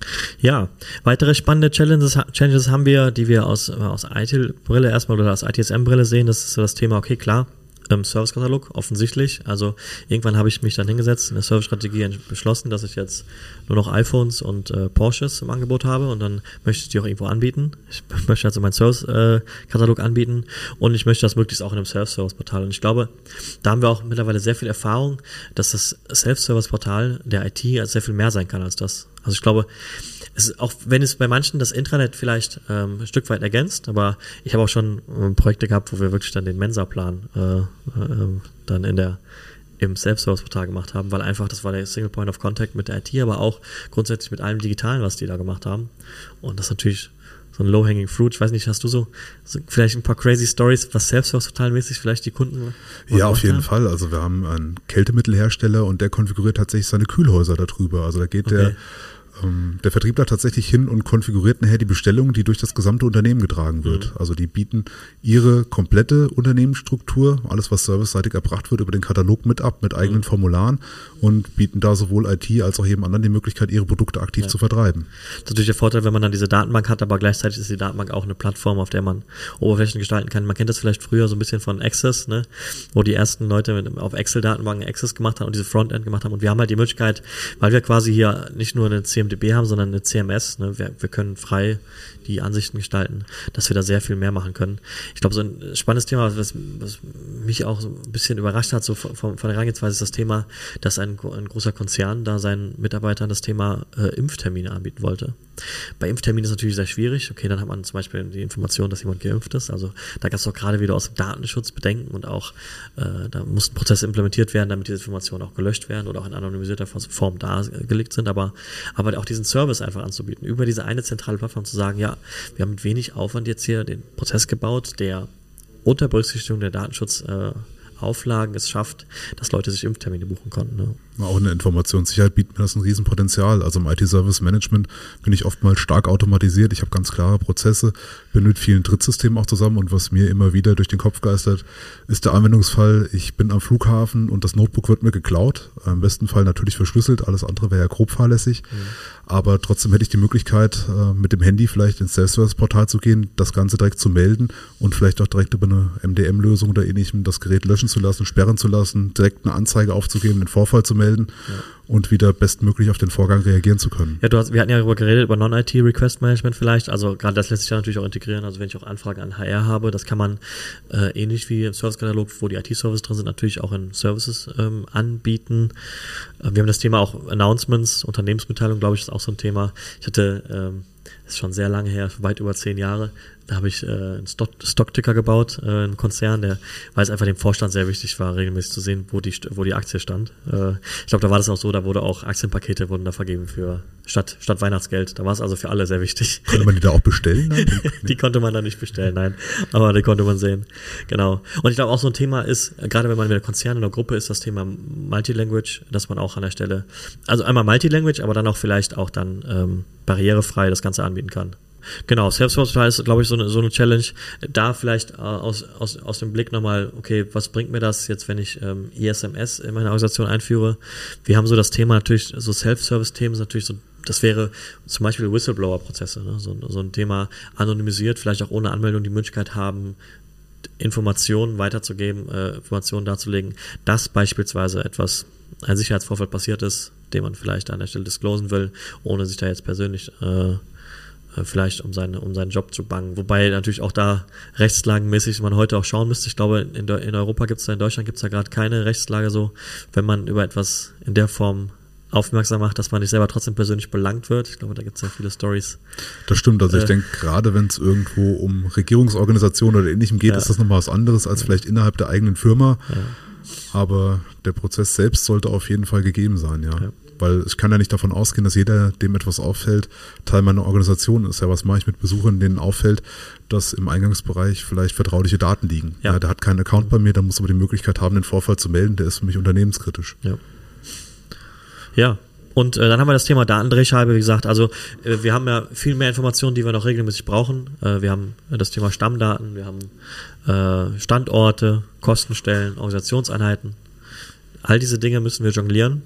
Ja, weitere spannende Challenges, Challenges haben wir, die wir aus, aus I T I L-Brille erstmal oder aus I T S M-Brille sehen. Das ist so das Thema, okay, klar, ähm, Servicekatalog, offensichtlich. Also irgendwann habe ich mich dann hingesetzt, in der Servicestrategie beschlossen, dass ich jetzt nur noch iPhones und äh, Porsches im Angebot habe und dann möchte ich die auch irgendwo anbieten. Ich möchte also meinen Service-Katalog äh, anbieten und ich möchte das möglichst auch in einem Self-Service-Portal. Und ich glaube, da haben wir auch mittlerweile sehr viel Erfahrung, dass das Self-Service-Portal der I T sehr viel mehr sein kann als das. Also ich glaube, es ist auch wenn es bei manchen das Intranet vielleicht ähm, ein Stück weit ergänzt, aber ich habe auch schon ähm, Projekte gehabt, wo wir wirklich dann den Mensa-Plan äh, äh, dann in der im Self-Service-Portal gemacht haben, weil einfach, das war der Single Point of Contact mit der I T, aber auch grundsätzlich mit allem Digitalen, was die da gemacht haben. Und das ist natürlich so ein Low-Hanging Fruit. Ich weiß nicht, hast du so, so vielleicht ein paar crazy Stories, was Self-Service-Portal-mäßig vielleicht die Kunden... Ja, auf jeden haben? Fall. Also wir haben einen Kältemittelhersteller und der konfiguriert tatsächlich seine Kühlhäuser darüber. Also da geht okay. der Der Vertriebler tatsächlich hin und konfiguriert nachher die Bestellung, die durch das gesamte Unternehmen getragen wird. Mhm. Also die bieten ihre komplette Unternehmensstruktur, alles was serviceseitig erbracht wird, über den Katalog mit ab, mit eigenen mhm. Formularen und bieten da sowohl I T als auch jedem anderen die Möglichkeit, ihre Produkte aktiv ja. zu vertreiben. Das ist natürlich der Vorteil, wenn man dann diese Datenbank hat, aber gleichzeitig ist die Datenbank auch eine Plattform, auf der man Oberflächen gestalten kann. Man kennt das vielleicht früher so ein bisschen von Access, ne, wo die ersten Leute mit, auf Excel-Datenbanken Access gemacht haben und diese Frontend gemacht haben. Und wir haben halt die Möglichkeit, weil wir quasi hier nicht nur eine C M D B haben, sondern eine C M S. Ne? Wir, wir können frei die Ansichten gestalten, dass wir da sehr viel mehr machen können. Ich glaube, so ein spannendes Thema, was, was mich auch so ein bisschen überrascht hat, so von, von der Herangehensweise, ist das Thema, dass ein, ein großer Konzern da seinen Mitarbeitern das Thema äh, Impftermine anbieten wollte. Bei Impfterminen ist es natürlich sehr schwierig. Okay, dann hat man zum Beispiel die Information, dass jemand geimpft ist. Also da gab es auch gerade wieder aus dem Datenschutz Bedenken und auch äh, da mussten Prozesse implementiert werden, damit diese Informationen auch gelöscht werden oder auch in anonymisierter Form dargelegt sind. Aber, aber auch diesen Service einfach anzubieten, über diese eine zentrale Plattform zu sagen, ja, wir haben mit wenig Aufwand jetzt hier den Prozess gebaut, der unter Berücksichtigung der Datensschutzauflagen äh, es schafft, dass Leute sich Impftermine buchen konnten. Ne? Auch in der Informationssicherheit bietet mir das ein Riesenpotenzial. Also im I T-Service-Management bin ich oftmals stark automatisiert. Ich habe ganz klare Prozesse, bin mit vielen Drittsystemen auch zusammen und was mir immer wieder durch den Kopf geistert, ist der Anwendungsfall, ich bin am Flughafen und das Notebook wird mir geklaut. Im besten Fall natürlich verschlüsselt, alles andere wäre ja grob fahrlässig. Mhm. Aber trotzdem hätte ich die Möglichkeit, mit dem Handy vielleicht ins Self-Service-Portal zu gehen, das Ganze direkt zu melden und vielleicht auch direkt über eine M D M-Lösung oder ähnlichem das Gerät löschen zu lassen, sperren zu lassen, direkt eine Anzeige aufzugeben, den Vorfall zu melden ja. und wieder bestmöglich auf den Vorgang reagieren zu können. Ja, du hast, wir hatten ja darüber geredet, über Non-I T-Request-Management vielleicht, also gerade das lässt sich ja natürlich auch integrieren, also wenn ich auch Anfragen an H R habe, das kann man äh, ähnlich wie im Service-Katalog, wo die I T-Services drin sind, natürlich auch in Services ähm, anbieten. Äh, wir haben das Thema auch Announcements, Unternehmensmitteilung, glaube ich, ist auch so ein Thema. Ich hatte, ähm, das ist schon sehr lange her, weit über zehn Jahre, da habe ich äh, einen Stock, Stockticker gebaut, äh, einen Konzern, der, weil es einfach dem Vorstand sehr wichtig war, regelmäßig zu sehen, wo die wo die Aktie stand. Äh, ich glaube, da war das auch so, da wurde auch Aktienpakete wurden da vergeben für statt statt Weihnachtsgeld. Da war es also für alle sehr wichtig. Konnte man die da auch bestellen? Dann? Die konnte man da nicht bestellen, nein, aber die konnte man sehen. Genau. Und ich glaube auch so ein Thema ist, gerade wenn man mit der Konzern in der Gruppe ist, das Thema Multilanguage, dass man auch an der Stelle, also einmal Multilanguage, aber dann auch vielleicht auch dann ähm, barrierefrei das Ganze anbieten kann. Genau, Self-Service ist, glaube ich, so eine, so eine Challenge. Da vielleicht äh, aus, aus, aus dem Blick nochmal, okay, was bringt mir das jetzt, wenn ich ähm, I S M S in meine Organisation einführe? Wir haben so das Thema natürlich, so Self-Service-Themen ist natürlich so, das wäre zum Beispiel Whistleblower-Prozesse, ne? so, so ein Thema anonymisiert, vielleicht auch ohne Anmeldung die Möglichkeit haben, Informationen weiterzugeben, äh, Informationen darzulegen, dass beispielsweise etwas, ein Sicherheitsvorfall passiert ist, den man vielleicht an der Stelle disclosen will, ohne sich da jetzt persönlich äh, vielleicht um, seine, um seinen Job zu bangen. Wobei natürlich auch da rechtslagenmäßig man heute auch schauen müsste. Ich glaube, in, De- in Europa gibt es da, in Deutschland gibt es da gerade keine Rechtslage so, wenn man über etwas in der Form aufmerksam macht, dass man nicht selber trotzdem persönlich belangt wird. Ich glaube, da gibt es ja viele Stories. Das stimmt. Also äh, ich denke, gerade wenn es irgendwo um Regierungsorganisationen oder Ähnlichem geht, ja. ist das nochmal was anderes als ja. vielleicht innerhalb der eigenen Firma. Ja. Aber der Prozess selbst sollte auf jeden Fall gegeben sein, ja. ja. Weil ich kann ja nicht davon ausgehen, dass jeder, dem etwas auffällt, Teil meiner Organisation ist. Ja, was mache ich mit Besuchern, denen auffällt, dass im Eingangsbereich vielleicht vertrauliche Daten liegen? Ja. Ja, der hat keinen Account bei mir, der muss aber die Möglichkeit haben, den Vorfall zu melden. Der ist für mich unternehmenskritisch. Ja. Ja. Und äh, dann haben wir das Thema Datendrehscheibe, wie gesagt, also äh, wir haben ja viel mehr Informationen, die wir noch regelmäßig brauchen. Äh, wir haben äh, das Thema Stammdaten, wir haben äh, Standorte, Kostenstellen, Organisationseinheiten. All diese Dinge müssen wir jonglieren.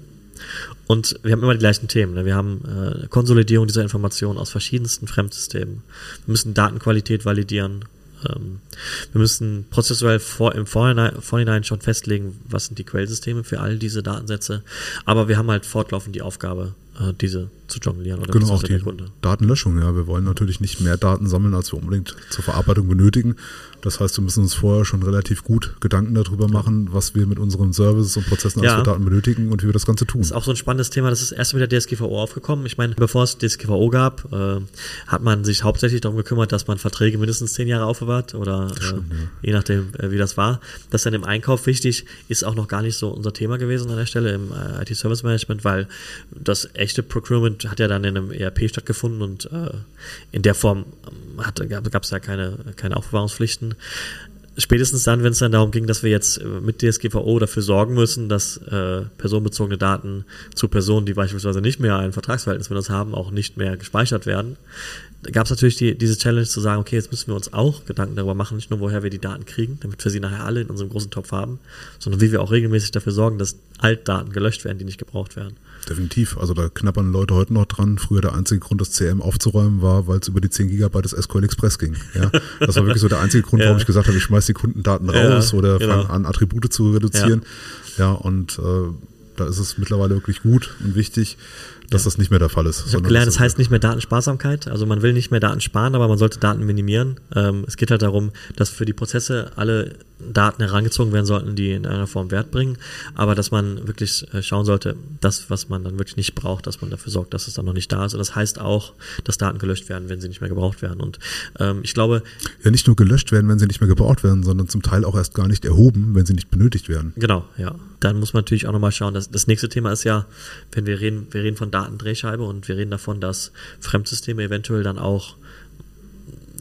Und wir haben immer die gleichen Themen. Ne? Wir haben äh, Konsolidierung dieser Informationen aus verschiedensten Fremdsystemen. Wir müssen Datenqualität validieren. Ähm, wir müssen prozessuell vor, im Vorhinein, Vorhinein schon festlegen, was sind die Quellsysteme für all diese Datensätze. Aber wir haben halt fortlaufend die Aufgabe, äh, diese zu jonglieren. Oder genau, auch die Datenlöschung. Ja, wir wollen natürlich nicht mehr Daten sammeln, als wir unbedingt zur Verarbeitung benötigen. Das heißt, wir müssen uns vorher schon relativ gut Gedanken darüber machen, was wir mit unseren Services und Prozessen als ja. Daten benötigen und wie wir das Ganze tun. Das ist auch so ein spannendes Thema. Das ist erst mit der D S G V O aufgekommen. Ich meine, bevor es D S G V O gab, äh, hat man sich hauptsächlich darum gekümmert, dass man Verträge mindestens zehn Jahre aufbewahrt oder stimmt, äh, ja. je nachdem, äh, wie das war. Das ist dann im Einkauf wichtig, ist auch noch gar nicht so unser Thema gewesen an der Stelle im äh, I T-Service-Management, weil das echte Procurement hat ja dann in einem E R P stattgefunden und äh, in der Form hatte, gab es ja keine, keine Aufbewahrungspflichten. Spätestens dann, wenn es dann darum ging, dass wir jetzt mit D S G V O dafür sorgen müssen, dass äh, personenbezogene Daten zu Personen, die beispielsweise nicht mehr ein Vertragsverhältnis mit uns haben, auch nicht mehr gespeichert werden, gab es natürlich die, diese Challenge zu sagen, okay, jetzt müssen wir uns auch Gedanken darüber machen, nicht nur woher wir die Daten kriegen, damit wir sie nachher alle in unserem großen Topf haben, sondern wie wir auch regelmäßig dafür sorgen, dass Altdaten gelöscht werden, die nicht gebraucht werden. Definitiv. Also da knabbern Leute heute noch dran. Früher der einzige Grund, das C R M aufzuräumen, war, weil es über die zehn Gigabyte des S Q L Express ging. Ja, das war wirklich so der einzige Grund, ja. warum ich gesagt habe, ich schmeiß die Kundendaten raus ja, oder genau. fange an, Attribute zu reduzieren. Ja, ja und äh, da ist es mittlerweile wirklich gut und wichtig, dass ja. das nicht mehr der Fall ist. Ich habe gelernt, das heißt nicht mehr Datensparsamkeit. Also man will nicht mehr Daten sparen, aber man sollte Daten minimieren. Ähm, es geht halt darum, dass für die Prozesse alle Daten herangezogen werden sollten, die in einer Form Wert bringen, aber dass man wirklich äh, schauen sollte, das, was man dann wirklich nicht braucht, dass man dafür sorgt, dass es dann noch nicht da ist. Und das heißt auch, dass Daten gelöscht werden, wenn sie nicht mehr gebraucht werden. Und ähm, ich glaube... Ja, nicht nur gelöscht werden, wenn sie nicht mehr gebraucht werden, sondern zum Teil auch erst gar nicht erhoben, wenn sie nicht benötigt werden. Genau, ja. Dann muss man natürlich auch nochmal schauen, dass das nächste Thema ist ja, wenn wir reden, wir reden von Datendrehscheibe und wir reden davon, dass Fremdsysteme eventuell dann auch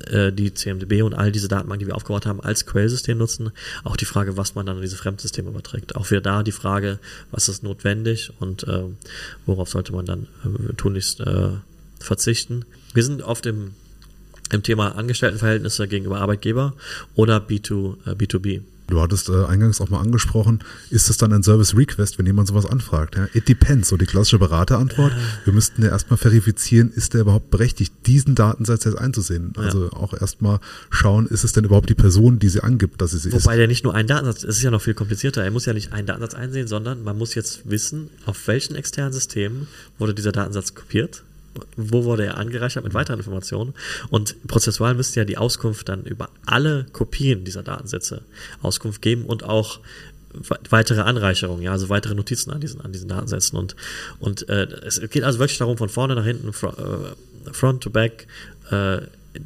äh, die C M D B und all diese Datenbanken, die wir aufgebaut haben, als Quellsystem nutzen. Auch die Frage, was man dann an diese Fremdsysteme überträgt. Auch wieder da die Frage, was ist notwendig und äh, worauf sollte man dann äh, tunlichst äh, verzichten. Wir sind oft im, im Thema Angestelltenverhältnisse gegenüber Arbeitgeber oder B zwei B. Du hattest äh, eingangs auch mal angesprochen, ist es dann ein Service Request, wenn jemand sowas anfragt? Ja? It depends, so die klassische Beraterantwort. Wir müssten ja erstmal verifizieren, ist der überhaupt berechtigt, diesen Datensatz jetzt einzusehen? Also ja. auch erstmal schauen, ist es denn überhaupt die Person, die sie angibt, dass sie sie Wobei ist? Wobei der nicht nur einen Datensatz, es ist ja noch viel komplizierter, er muss ja nicht einen Datensatz einsehen, sondern man muss jetzt wissen, auf welchen externen Systemen wurde dieser Datensatz kopiert. Wo wurde er angereichert mit weiteren Informationen? Und prozessual müsste ja die Auskunft dann über alle Kopien dieser Datensätze Auskunft geben und auch weitere Anreicherungen, ja, also weitere Notizen an diesen, an diesen Datensätzen. Und, und äh, es geht also wirklich darum, von vorne nach hinten, front to back, äh,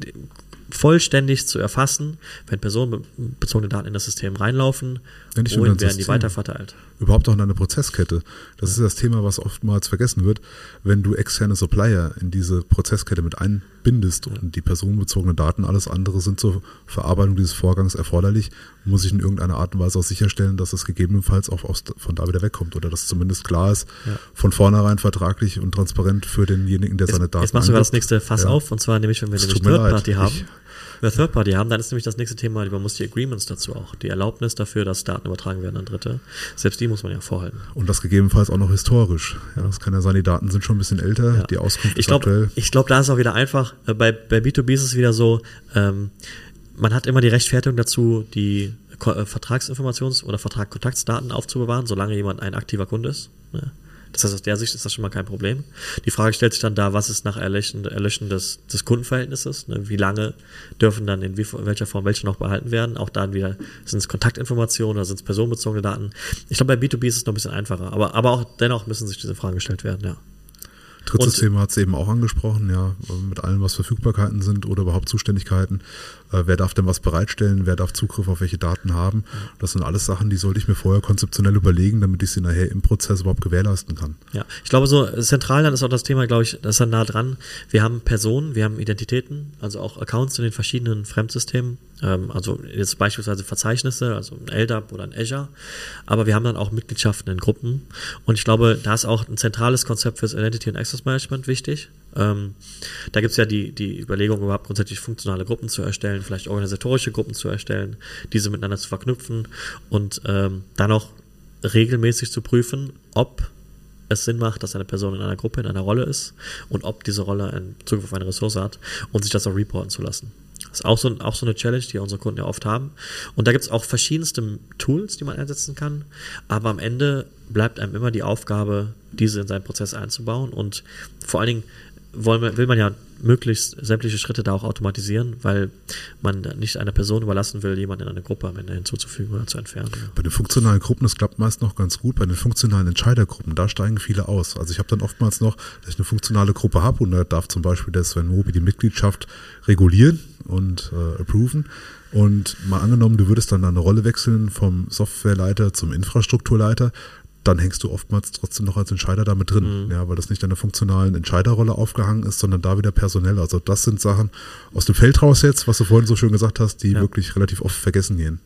vollständig zu erfassen, wenn personenbezogene Daten in das System reinlaufen, wohin werden die weiterverteilt. Überhaupt auch in eine Prozesskette. Das ja. ist das Thema, was oftmals vergessen wird. Wenn du externe Supplier in diese Prozesskette mit einbindest ja. und die personenbezogenen Daten, alles andere sind zur Verarbeitung dieses Vorgangs erforderlich, muss ich in irgendeiner Art und Weise auch sicherstellen, dass es gegebenenfalls auch aus, von da wieder wegkommt oder dass zumindest klar ist, ja. von vornherein vertraglich und transparent für denjenigen, der jetzt, seine Daten Jetzt machst du das nächste Fass ja. auf, und zwar nämlich, wenn wir es nämlich Third-Party haben. Ich, Wenn wir Third-Party haben, dann ist nämlich das nächste Thema, man muss die Agreements dazu auch, die Erlaubnis dafür, dass Daten übertragen werden an Dritte. Selbst die muss man ja vorhalten. Und das gegebenenfalls auch noch historisch. Ja, das kann ja sein, die Daten sind schon ein bisschen älter, ja. die Auskunft ich ist glaub, aktuell. Ich glaube, da ist auch wieder einfach, bei, bei B zwei B ist es wieder so, ähm, man hat immer die Rechtfertigung dazu, die Ko- Vertragsinformations- oder Vertragkontaktsdaten aufzubewahren, solange jemand ein aktiver Kunde ist. Ne? Das heißt, aus der Sicht ist das schon mal kein Problem. Die Frage stellt sich dann da, was ist nach Erlöschen, Erlöschen des, des Kundenverhältnisses? Ne? Wie lange dürfen dann in, wie, in welcher Form welche noch behalten werden? Auch dann wieder, sind es Kontaktinformationen oder sind es personenbezogene Daten? Ich glaube, bei B zwei B ist es noch ein bisschen einfacher. Aber, aber auch dennoch müssen sich diese Fragen gestellt werden, ja. Drittes Thema hat es eben auch angesprochen, ja, mit allem, was Verfügbarkeiten sind oder überhaupt Zuständigkeiten. Äh, wer darf denn was bereitstellen? Wer darf Zugriff auf welche Daten haben? Das sind alles Sachen, die sollte ich mir vorher konzeptionell überlegen, damit ich sie nachher im Prozess überhaupt gewährleisten kann. Ja, ich glaube, so zentral dann ist auch das Thema, glaube ich, das ist dann nah dran. Wir haben Personen, wir haben Identitäten, also auch Accounts in den verschiedenen Fremdsystemen. Ähm, also jetzt beispielsweise Verzeichnisse, also ein L D A P oder ein Azure. Aber wir haben dann auch Mitgliedschaften in Gruppen. Und ich glaube, da ist auch ein zentrales Konzept fürs Identity and Access Management wichtig. Ähm, da gibt es ja die, die Überlegung, überhaupt grundsätzlich funktionale Gruppen zu erstellen, vielleicht organisatorische Gruppen zu erstellen, diese miteinander zu verknüpfen und ähm, dann auch regelmäßig zu prüfen, ob es Sinn macht, dass eine Person in einer Gruppe, in einer Rolle ist und ob diese Rolle einen Zugriff auf eine Ressource hat und sich das auch reporten zu lassen. Das ist auch so, auch so eine Challenge, die unsere Kunden ja oft haben. Und da gibt es auch verschiedenste Tools, die man einsetzen kann. Aber am Ende bleibt einem immer die Aufgabe, diese in seinen Prozess einzubauen. Und vor allen Dingen wollen wir, will man ja möglichst sämtliche Schritte da auch automatisieren, weil man nicht einer Person überlassen will, jemanden in eine Gruppe am Ende hinzuzufügen oder zu entfernen. Ja. Bei den funktionalen Gruppen, das klappt meist noch ganz gut. Bei den funktionalen Entscheidergruppen, da steigen viele aus. Also ich habe dann oftmals noch, dass ich eine funktionale Gruppe habe und da darf zum Beispiel der Sven Moby die Mitgliedschaft regulieren und äh, approven. Und mal angenommen, du würdest dann eine Rolle wechseln vom Softwareleiter zum Infrastrukturleiter, dann hängst du oftmals trotzdem noch als Entscheider da mit drin, mhm. ja, weil das nicht an der funktionalen Entscheiderrolle aufgehangen ist, sondern da wieder personell. Also das sind Sachen aus dem Feld raus jetzt, was du vorhin so schön gesagt hast, die ja. wirklich relativ oft vergessen gehen.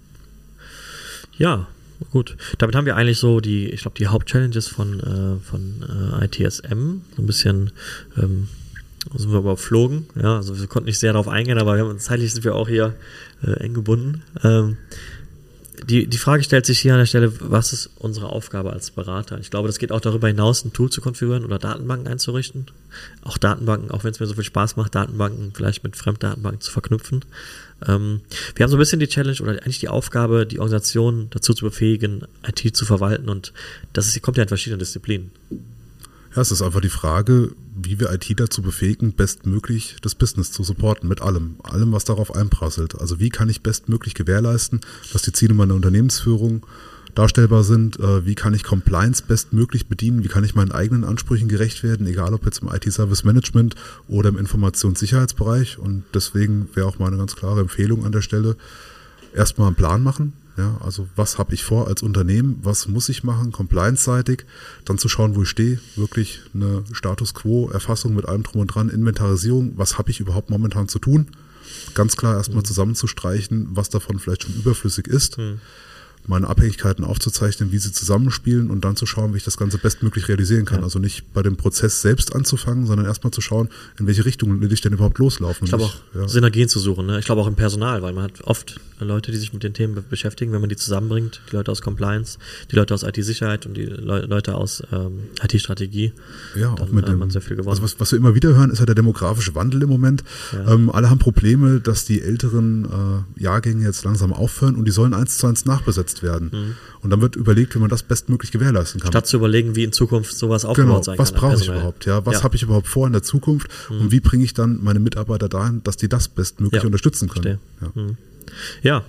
Ja, gut. Damit haben wir eigentlich so die, ich glaube, die Hauptchallenges von, äh, von äh, I T S M so ein bisschen ähm, sind wir überflogen. Ja, also wir konnten nicht sehr darauf eingehen, aber wir haben, zeitlich sind wir auch hier äh, eng gebunden. Ähm, Die, die Frage stellt sich hier an der Stelle, was ist unsere Aufgabe als Berater? Ich glaube, das geht auch darüber hinaus, ein Tool zu konfigurieren oder Datenbanken einzurichten. Auch Datenbanken, auch wenn es mir so viel Spaß macht, Datenbanken vielleicht mit Fremddatenbanken zu verknüpfen. Ähm, wir haben so ein bisschen die Challenge oder eigentlich die Aufgabe, die Organisation dazu zu befähigen, I T zu verwalten, und das ist, kommt ja in verschiedenen Disziplinen. Ja, es ist einfach die Frage, wie wir I T dazu befähigen, bestmöglich das Business zu supporten mit allem, allem, was darauf einprasselt. Also wie kann ich bestmöglich gewährleisten, dass die Ziele meiner Unternehmensführung darstellbar sind? Wie kann ich Compliance bestmöglich bedienen? Wie kann ich meinen eigenen Ansprüchen gerecht werden, egal ob jetzt im I T-Service Management oder im Informationssicherheitsbereich? Und deswegen wäre auch meine ganz klare Empfehlung an der Stelle, erstmal einen Plan machen. Ja, also was habe ich vor als Unternehmen, was muss ich machen, compliance-seitig, dann zu schauen, wo ich stehe, wirklich eine Status-Quo-Erfassung mit allem drum und dran, Inventarisierung, was habe ich überhaupt momentan zu tun, ganz klar erstmal mhm. zusammenzustreichen, was davon vielleicht schon überflüssig ist, mhm. meine Abhängigkeiten aufzuzeichnen, wie sie zusammenspielen und dann zu schauen, wie ich das Ganze bestmöglich realisieren kann. Ja. Also nicht bei dem Prozess selbst anzufangen, sondern erstmal zu schauen, in welche Richtung will ich denn überhaupt loslaufen. Ich glaube auch, ja. Synergien zu suchen. Ne? Ich glaube auch im Personal, weil man hat oft Leute, die sich mit den Themen beschäftigen, wenn man die zusammenbringt, die Leute aus Compliance, die Leute aus I T-Sicherheit und die Le- Leute aus ähm, I T-Strategie. Ja, dann auch mit hat dem, man sehr viel gewonnen. Also was, was wir immer wieder hören, ist ja der demografische Wandel im Moment. Ja. Ähm, alle haben Probleme, dass die älteren äh, Jahrgänge jetzt langsam aufhören und die sollen eins zu eins nachbesetzt werden. Mhm. Und dann wird überlegt, wie man das bestmöglich gewährleisten kann. Statt zu überlegen, wie in Zukunft sowas aufgebaut genau, sein was kann. Was brauche ich überhaupt? Ja, was ja. habe ich überhaupt vor in der Zukunft? Mhm. Und wie bringe ich dann meine Mitarbeiter dahin, dass die das bestmöglich ja. unterstützen können? Ja. Mhm. ja.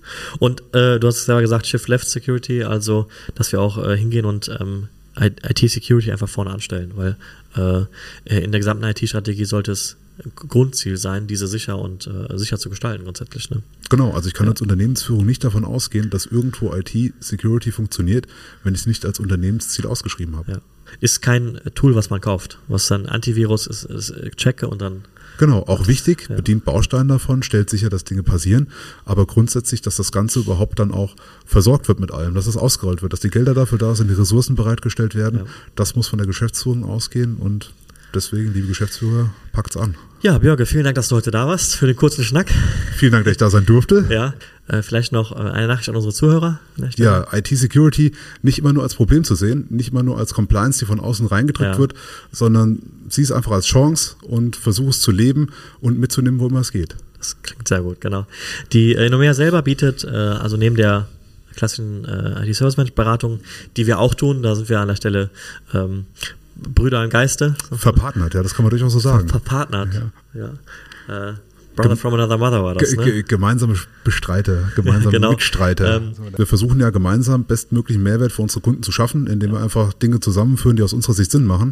Und äh, du hast selber gesagt, Shift Left Security, also dass wir auch äh, hingehen und ähm, I T-Security einfach vorne anstellen, weil äh, in der gesamten I T-Strategie sollte es Grundziel sein, diese sicher und äh, sicher zu gestalten grundsätzlich. Ne? Genau, also ich kann ja. als Unternehmensführung nicht davon ausgehen, dass irgendwo I T-Security funktioniert, wenn ich es nicht als Unternehmensziel ausgeschrieben habe. Ja. Ist kein Tool, was man kauft, was dann Antivirus ist, ist checke und dann Genau, auch wichtig, ja. bedient Bausteine davon, stellt sicher, dass Dinge passieren, aber grundsätzlich, dass das Ganze überhaupt dann auch versorgt wird mit allem, dass es ausgerollt wird, dass die Gelder dafür da sind, die Ressourcen bereitgestellt werden, ja. das muss von der Geschäftsführung ausgehen und deswegen, liebe Geschäftsführer, packt's an. Ja, Björge, vielen Dank, dass du heute da warst für den kurzen Schnack. Vielen Dank, dass ich da sein durfte. Ja, äh, vielleicht noch äh, eine Nachricht an unsere Zuhörer. Ja, I T-Security nicht immer nur als Problem zu sehen, nicht immer nur als Compliance, die von außen reingedrückt ja. wird, sondern sieh es einfach als Chance und versuch es zu leben und mitzunehmen, wo immer es geht. Das klingt sehr gut, genau. Die äh, Inomea selber bietet, äh, also neben der klassischen äh, I T-Service-Management-Beratung, die wir auch tun, da sind wir an der Stelle ähm, Brüder im Geiste. Verpartnert, ja, das kann man durchaus so sagen. Verpartnert, ja. ja. Äh, Brother Gem- from another mother war das, ge- ne? ge- Gemeinsame Bestreiter, gemeinsame genau. Mitstreiter. Ähm, wir versuchen ja gemeinsam bestmöglichen Mehrwert für unsere Kunden zu schaffen, indem wir einfach Dinge zusammenführen, die aus unserer Sicht Sinn machen.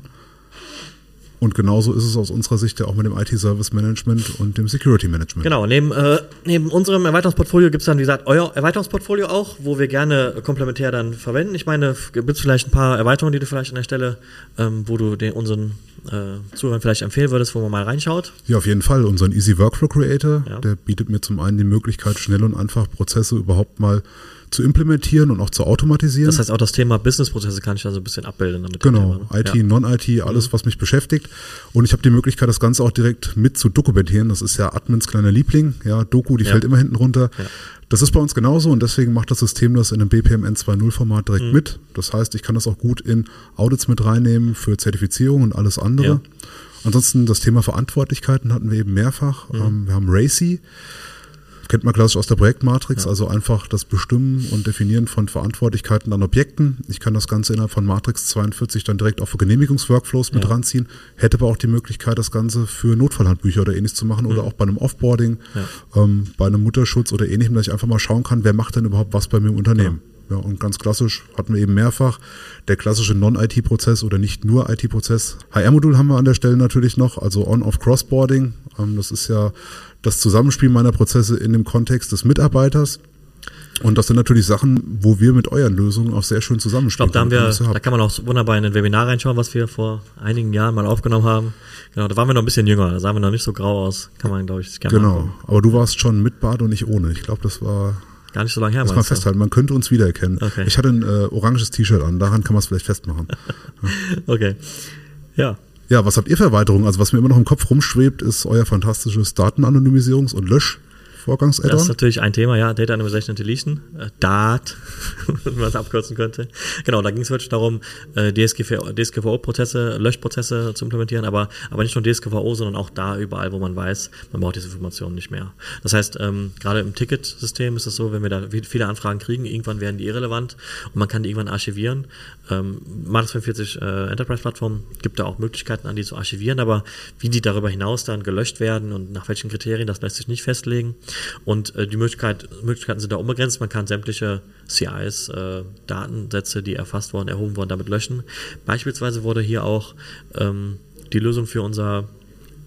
Und genauso ist es aus unserer Sicht ja auch mit dem I T-Service-Management und dem Security-Management. Genau, neben, äh, neben unserem Erweiterungsportfolio gibt es dann, wie gesagt, euer Erweiterungsportfolio auch, wo wir gerne komplementär dann verwenden. Ich meine, gibt es vielleicht ein paar Erweiterungen, die du vielleicht an der Stelle, ähm, wo du den, unseren äh, Zuhörern vielleicht empfehlen würdest, wo man mal reinschaut? Ja, auf jeden Fall. Unseren Easy Workflow Creator, ja. der bietet mir zum einen die Möglichkeit, schnell und einfach Prozesse überhaupt mal zu implementieren und auch zu automatisieren. Das heißt, auch das Thema Businessprozesse kann ich da so ein bisschen abbilden. Damit genau, Thema, ne? I T, ja. Non-I T, alles, mhm. was mich beschäftigt. Und ich habe die Möglichkeit, das Ganze auch direkt mit zu dokumentieren. Das ist ja Admins kleiner Liebling. Ja, Doku, die ja. fällt immer hinten runter. Ja. Das ist bei uns genauso und deswegen macht das System das in einem B P M N zwei Punkt null Format direkt mhm. mit. Das heißt, ich kann das auch gut in Audits mit reinnehmen für Zertifizierung und alles andere. Ja. Ansonsten das Thema Verantwortlichkeiten hatten wir eben mehrfach. Mhm. Ähm, wir haben RACI. Kennt man klassisch aus der Projektmatrix, ja. also einfach das Bestimmen und Definieren von Verantwortlichkeiten an Objekten. Ich kann das Ganze innerhalb von Matrix zweiundvierzig dann direkt auch für Genehmigungsworkflows mit ja. ranziehen, hätte aber auch die Möglichkeit, das Ganze für Notfallhandbücher oder ähnliches zu machen mhm. oder auch bei einem Offboarding, ja. ähm, bei einem Mutterschutz oder ähnlichem, dass ich einfach mal schauen kann, wer macht denn überhaupt was bei mir im Unternehmen. Ja. Ja, und ganz klassisch hatten wir eben mehrfach der klassische Non-I T-Prozess oder nicht nur I T-Prozess. H R-Modul haben wir an der Stelle natürlich noch, also On-Off-Crossboarding. Ähm, das ist ja das Zusammenspiel meiner Prozesse in dem Kontext des Mitarbeiters. Und das sind natürlich Sachen, wo wir mit euren Lösungen auch sehr schön zusammenspielen. Ich glaube, da haben wir, da kann man auch wunderbar in ein Webinar reinschauen, was wir vor einigen Jahren mal aufgenommen haben. Genau, da waren wir noch ein bisschen jünger, da sahen wir noch nicht so grau aus. Kann man, glaube ich, gerne Genau, angucken. Aber du warst schon mit Bart und nicht ohne. Ich glaube, das war... Gar nicht so lange her, muss man festhalten, man könnte uns wiedererkennen. Okay. Ich hatte ein äh, oranges T-Shirt an, daran kann man es vielleicht festmachen. Ja. Okay, ja. Ja, was habt ihr für Erweiterungen? Also was mir immer noch im Kopf rumschwebt, ist euer fantastisches Datenanonymisierungs- und Löschvorgangs-Add-on. Das ist natürlich ein Thema, ja, Data Anonymization Deletion, äh, D A T, wenn man es abkürzen könnte. Genau, da ging es wirklich darum, äh, D S G V O-Prozesse, Löschprozesse zu implementieren, aber, aber nicht nur D S G V O, sondern auch da überall, wo man weiß, man braucht diese Informationen nicht mehr. Das heißt, ähm, gerade im Ticketsystem ist es so, wenn wir da viele Anfragen kriegen, irgendwann werden die irrelevant und man kann die irgendwann archivieren. Ähm, Matrix fünfundvierzig äh, Enterprise-Plattform gibt da auch Möglichkeiten an, die zu archivieren, aber wie die darüber hinaus dann gelöscht werden und nach welchen Kriterien, das lässt sich nicht festlegen. Und äh, die Möglichkeit, Möglichkeiten sind da unbegrenzt. Man kann sämtliche C Is, äh, Datensätze, die erfasst wurden, erhoben wurden, damit löschen. Beispielsweise wurde hier auch ähm, die Lösung für unser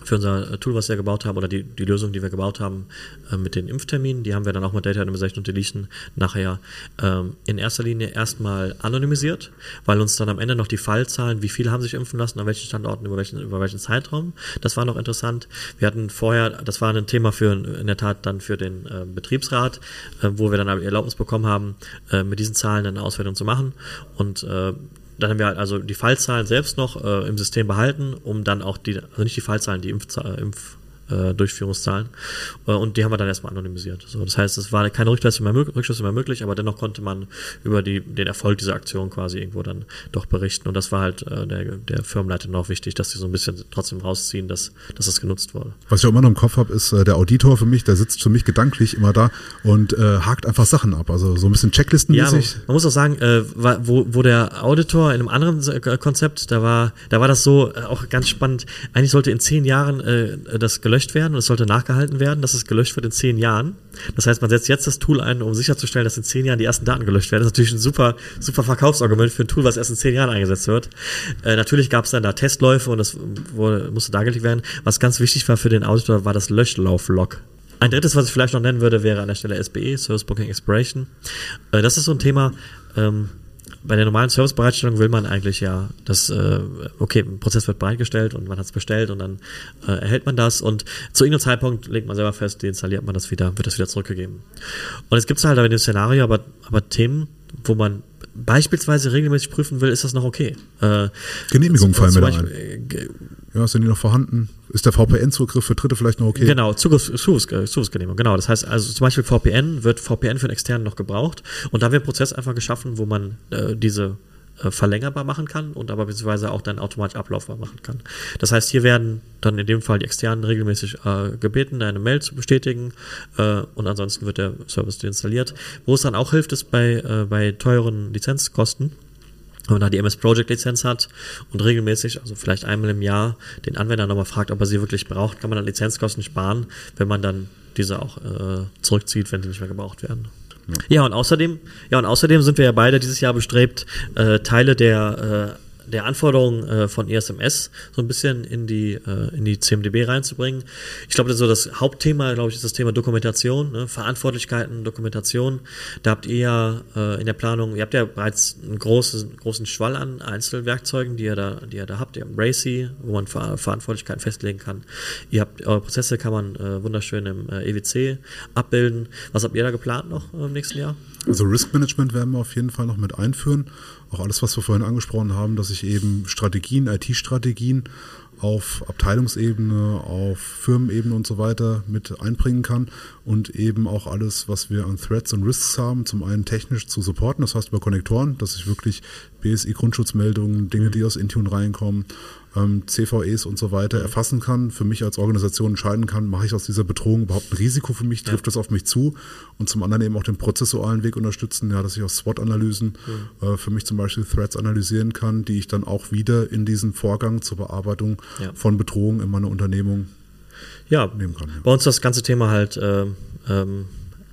für unser Tool, was wir gebaut haben, oder die, die Lösung, die wir gebaut haben äh, mit den Impfterminen, die haben wir dann auch mit Data Anonymization und Deletion nachher ähm, in erster Linie erstmal anonymisiert, weil uns dann am Ende noch die Fallzahlen, wie viele haben sich impfen lassen, an welchen Standorten, über welchen, über welchen Zeitraum, das war noch interessant. Wir hatten vorher, das war ein Thema für, in der Tat dann für den äh, Betriebsrat, äh, wo wir dann die Erlaubnis bekommen haben, äh, mit diesen Zahlen eine Auswertung zu machen, und äh, dann haben wir halt also die Fallzahlen selbst noch äh, im System behalten, um dann auch die, also nicht die Fallzahlen, die Impfzahlen, Impf äh, Durchführungszahlen, äh, und die haben wir dann erstmal anonymisiert. So, das heißt, es war keine Rückschlüsse mehr, Rückschlüsse mehr möglich, aber dennoch konnte man über die, den Erfolg dieser Aktion quasi irgendwo dann doch berichten, und das war halt äh, der, der Firmenleitung noch wichtig, dass sie so ein bisschen trotzdem rausziehen, dass, dass das genutzt wurde. Was ich auch immer noch im Kopf habe, ist äh, der Auditor für mich, der sitzt für mich gedanklich immer da und äh, hakt einfach Sachen ab, also so ein bisschen checklistenmäßig. Ja, man, man muss auch sagen, äh, wo, wo der Auditor in einem anderen Konzept, da war, da war das so äh, auch ganz spannend, eigentlich sollte in zehn Jahren äh, das gelöscht werden, und es sollte nachgehalten werden, dass es gelöscht wird in zehn Jahren. Das heißt, man setzt jetzt das Tool ein, um sicherzustellen, dass in zehn Jahren die ersten Daten gelöscht werden. Das ist natürlich ein super, super Verkaufsargument für ein Tool, was erst in zehn Jahren eingesetzt wird. Äh, natürlich gab es dann da Testläufe, und das wurde, musste dargelegt werden. Was ganz wichtig war für den Auditor, war das Löschlauflog. Ein drittes, was ich vielleicht noch nennen würde, wäre an der Stelle S B E, Service Booking Expiration. Äh, das ist so ein Thema, ähm, bei der normalen Servicebereitstellung will man eigentlich ja, dass, äh, okay, ein Prozess wird bereitgestellt und man hat es bestellt, und dann äh, erhält man das, und zu irgendeinem Zeitpunkt legt man selber fest, deinstalliert man das wieder, wird das wieder zurückgegeben. Und es gibt halt aber in dem Szenario, aber, aber Themen, wo man beispielsweise regelmäßig prüfen will, ist das noch okay. Äh, Genehmigung fallen mir da Beispiel, ein. Äh, Ja, sind die noch vorhanden? Ist der V P N-Zugriff für Dritte vielleicht noch okay? Genau, Zugriffsgenehmigung, genau. Das heißt also zum Beispiel V P N, wird V P N für den Externen noch gebraucht, und da wird ein Prozess einfach geschaffen, wo man äh, diese äh, verlängerbar machen kann und aber beziehungsweise auch dann automatisch ablaufbar machen kann. Das heißt, hier werden dann in dem Fall die Externen regelmäßig äh, gebeten, eine Mail zu bestätigen, äh, und ansonsten wird der Service deinstalliert. Wo es dann auch hilft, ist bei, äh, bei teuren Lizenzkosten. Wenn man da die M S Project Lizenz hat und regelmäßig, also vielleicht einmal im Jahr, den Anwender nochmal fragt, ob er sie wirklich braucht, kann man dann Lizenzkosten sparen, wenn man dann diese auch äh, zurückzieht, wenn die nicht mehr gebraucht werden. Ja. ja, und außerdem, ja, und außerdem sind wir ja beide dieses Jahr bestrebt, äh, Teile der äh, der Anforderungen äh, von E S M S so ein bisschen in die äh, in die C M D B reinzubringen. Ich glaube, das, so das Hauptthema, glaube ich, ist das Thema Dokumentation, ne? Verantwortlichkeiten, Dokumentation. Da habt ihr ja äh, in der Planung, ihr habt ja bereits einen großen großen Schwall an Einzelwerkzeugen, die ihr da die ihr da habt. Ihr habt Racy, wo man Ver- Verantwortlichkeiten festlegen kann. Ihr habt eure Prozesse, kann man äh, wunderschön im äh, E W C abbilden. Was habt ihr da geplant noch äh, im nächsten Jahr? Also Risk Management werden wir auf jeden Fall noch mit einführen. Auch alles, was wir vorhin angesprochen haben, dass ich eben Strategien, I T-Strategien auf Abteilungsebene, auf Firmenebene und so weiter mit einbringen kann, und eben auch alles, was wir an Threats und Risks haben, zum einen technisch zu supporten, das heißt über Konnektoren, dass ich wirklich B S I-Grundschutzmeldungen, Dinge, die aus Intune reinkommen, ähm, C V Es und so weiter erfassen kann, für mich als Organisation entscheiden kann, mache ich aus dieser Bedrohung überhaupt ein Risiko für mich, trifft ja. das auf mich zu, und zum anderen eben auch den prozessualen Weg unterstützen, ja, dass ich aus SWOT-Analysen mhm. äh, für mich zum Beispiel Threats analysieren kann, die ich dann auch wieder in diesen Vorgang zur Bearbeitung ja. von Bedrohungen in meiner Unternehmung ja, nehmen kann. Ja. Bei uns das ganze Thema halt äh, ähm,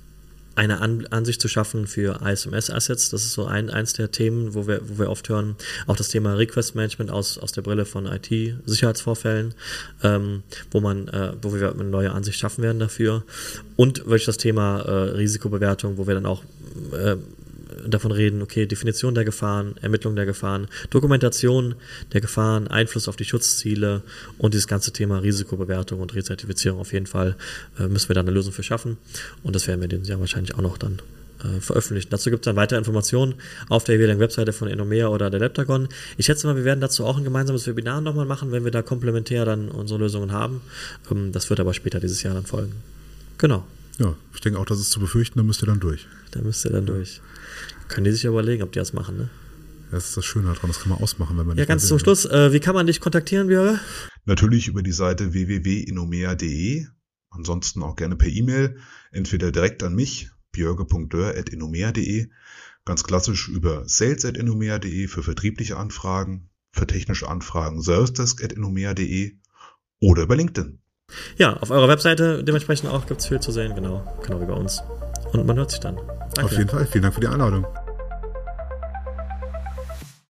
eine An- Ansicht zu schaffen für I S M S-Assets, das ist so ein, eins der Themen, wo wir, wo wir oft hören, auch das Thema Request-Management aus, aus der Brille von I T-Sicherheitsvorfällen, ähm, wo man, äh, wo wir eine neue Ansicht schaffen werden dafür, und wirklich das Thema äh, Risikobewertung, wo wir dann auch äh, davon reden, okay, Definition der Gefahren, Ermittlung der Gefahren, Dokumentation der Gefahren, Einfluss auf die Schutzziele und dieses ganze Thema Risikobewertung und Rezertifizierung. Auf jeden Fall äh, müssen wir da eine Lösung für schaffen, und das werden wir dieses Jahr wahrscheinlich auch noch dann äh, veröffentlichen. Dazu gibt es dann weitere Informationen auf der jeweiligen Webseite von Enomea oder der Leptagon. Ich schätze mal, wir werden dazu auch ein gemeinsames Webinar nochmal machen, wenn wir da komplementär dann unsere Lösungen haben. Ähm, das wird aber später dieses Jahr dann folgen. Genau. Ja, ich denke auch, das ist zu befürchten, da müsst ihr dann durch. Da müsst ihr dann durch. Können die sich überlegen, ob die das machen, ne? Das ist das Schöne daran, das kann man ausmachen, wenn man Ja, nicht ganz zum Schluss, äh, wie kann man dich kontaktieren, Björge? Natürlich über die Seite w w w punkt enomea punkt d e. Ansonsten auch gerne per E-Mail, entweder direkt an mich, björge punkt dörr at enomea punkt d e, ganz klassisch über sales at enomea punkt d e für vertriebliche Anfragen, für technische Anfragen servicedesk at enomea punkt d e oder über LinkedIn. Ja, auf eurer Webseite dementsprechend auch gibt es viel zu sehen, genau, genau wie bei uns. Und man hört sich dann. Danke. Auf jeden Fall, vielen Dank für die Einladung.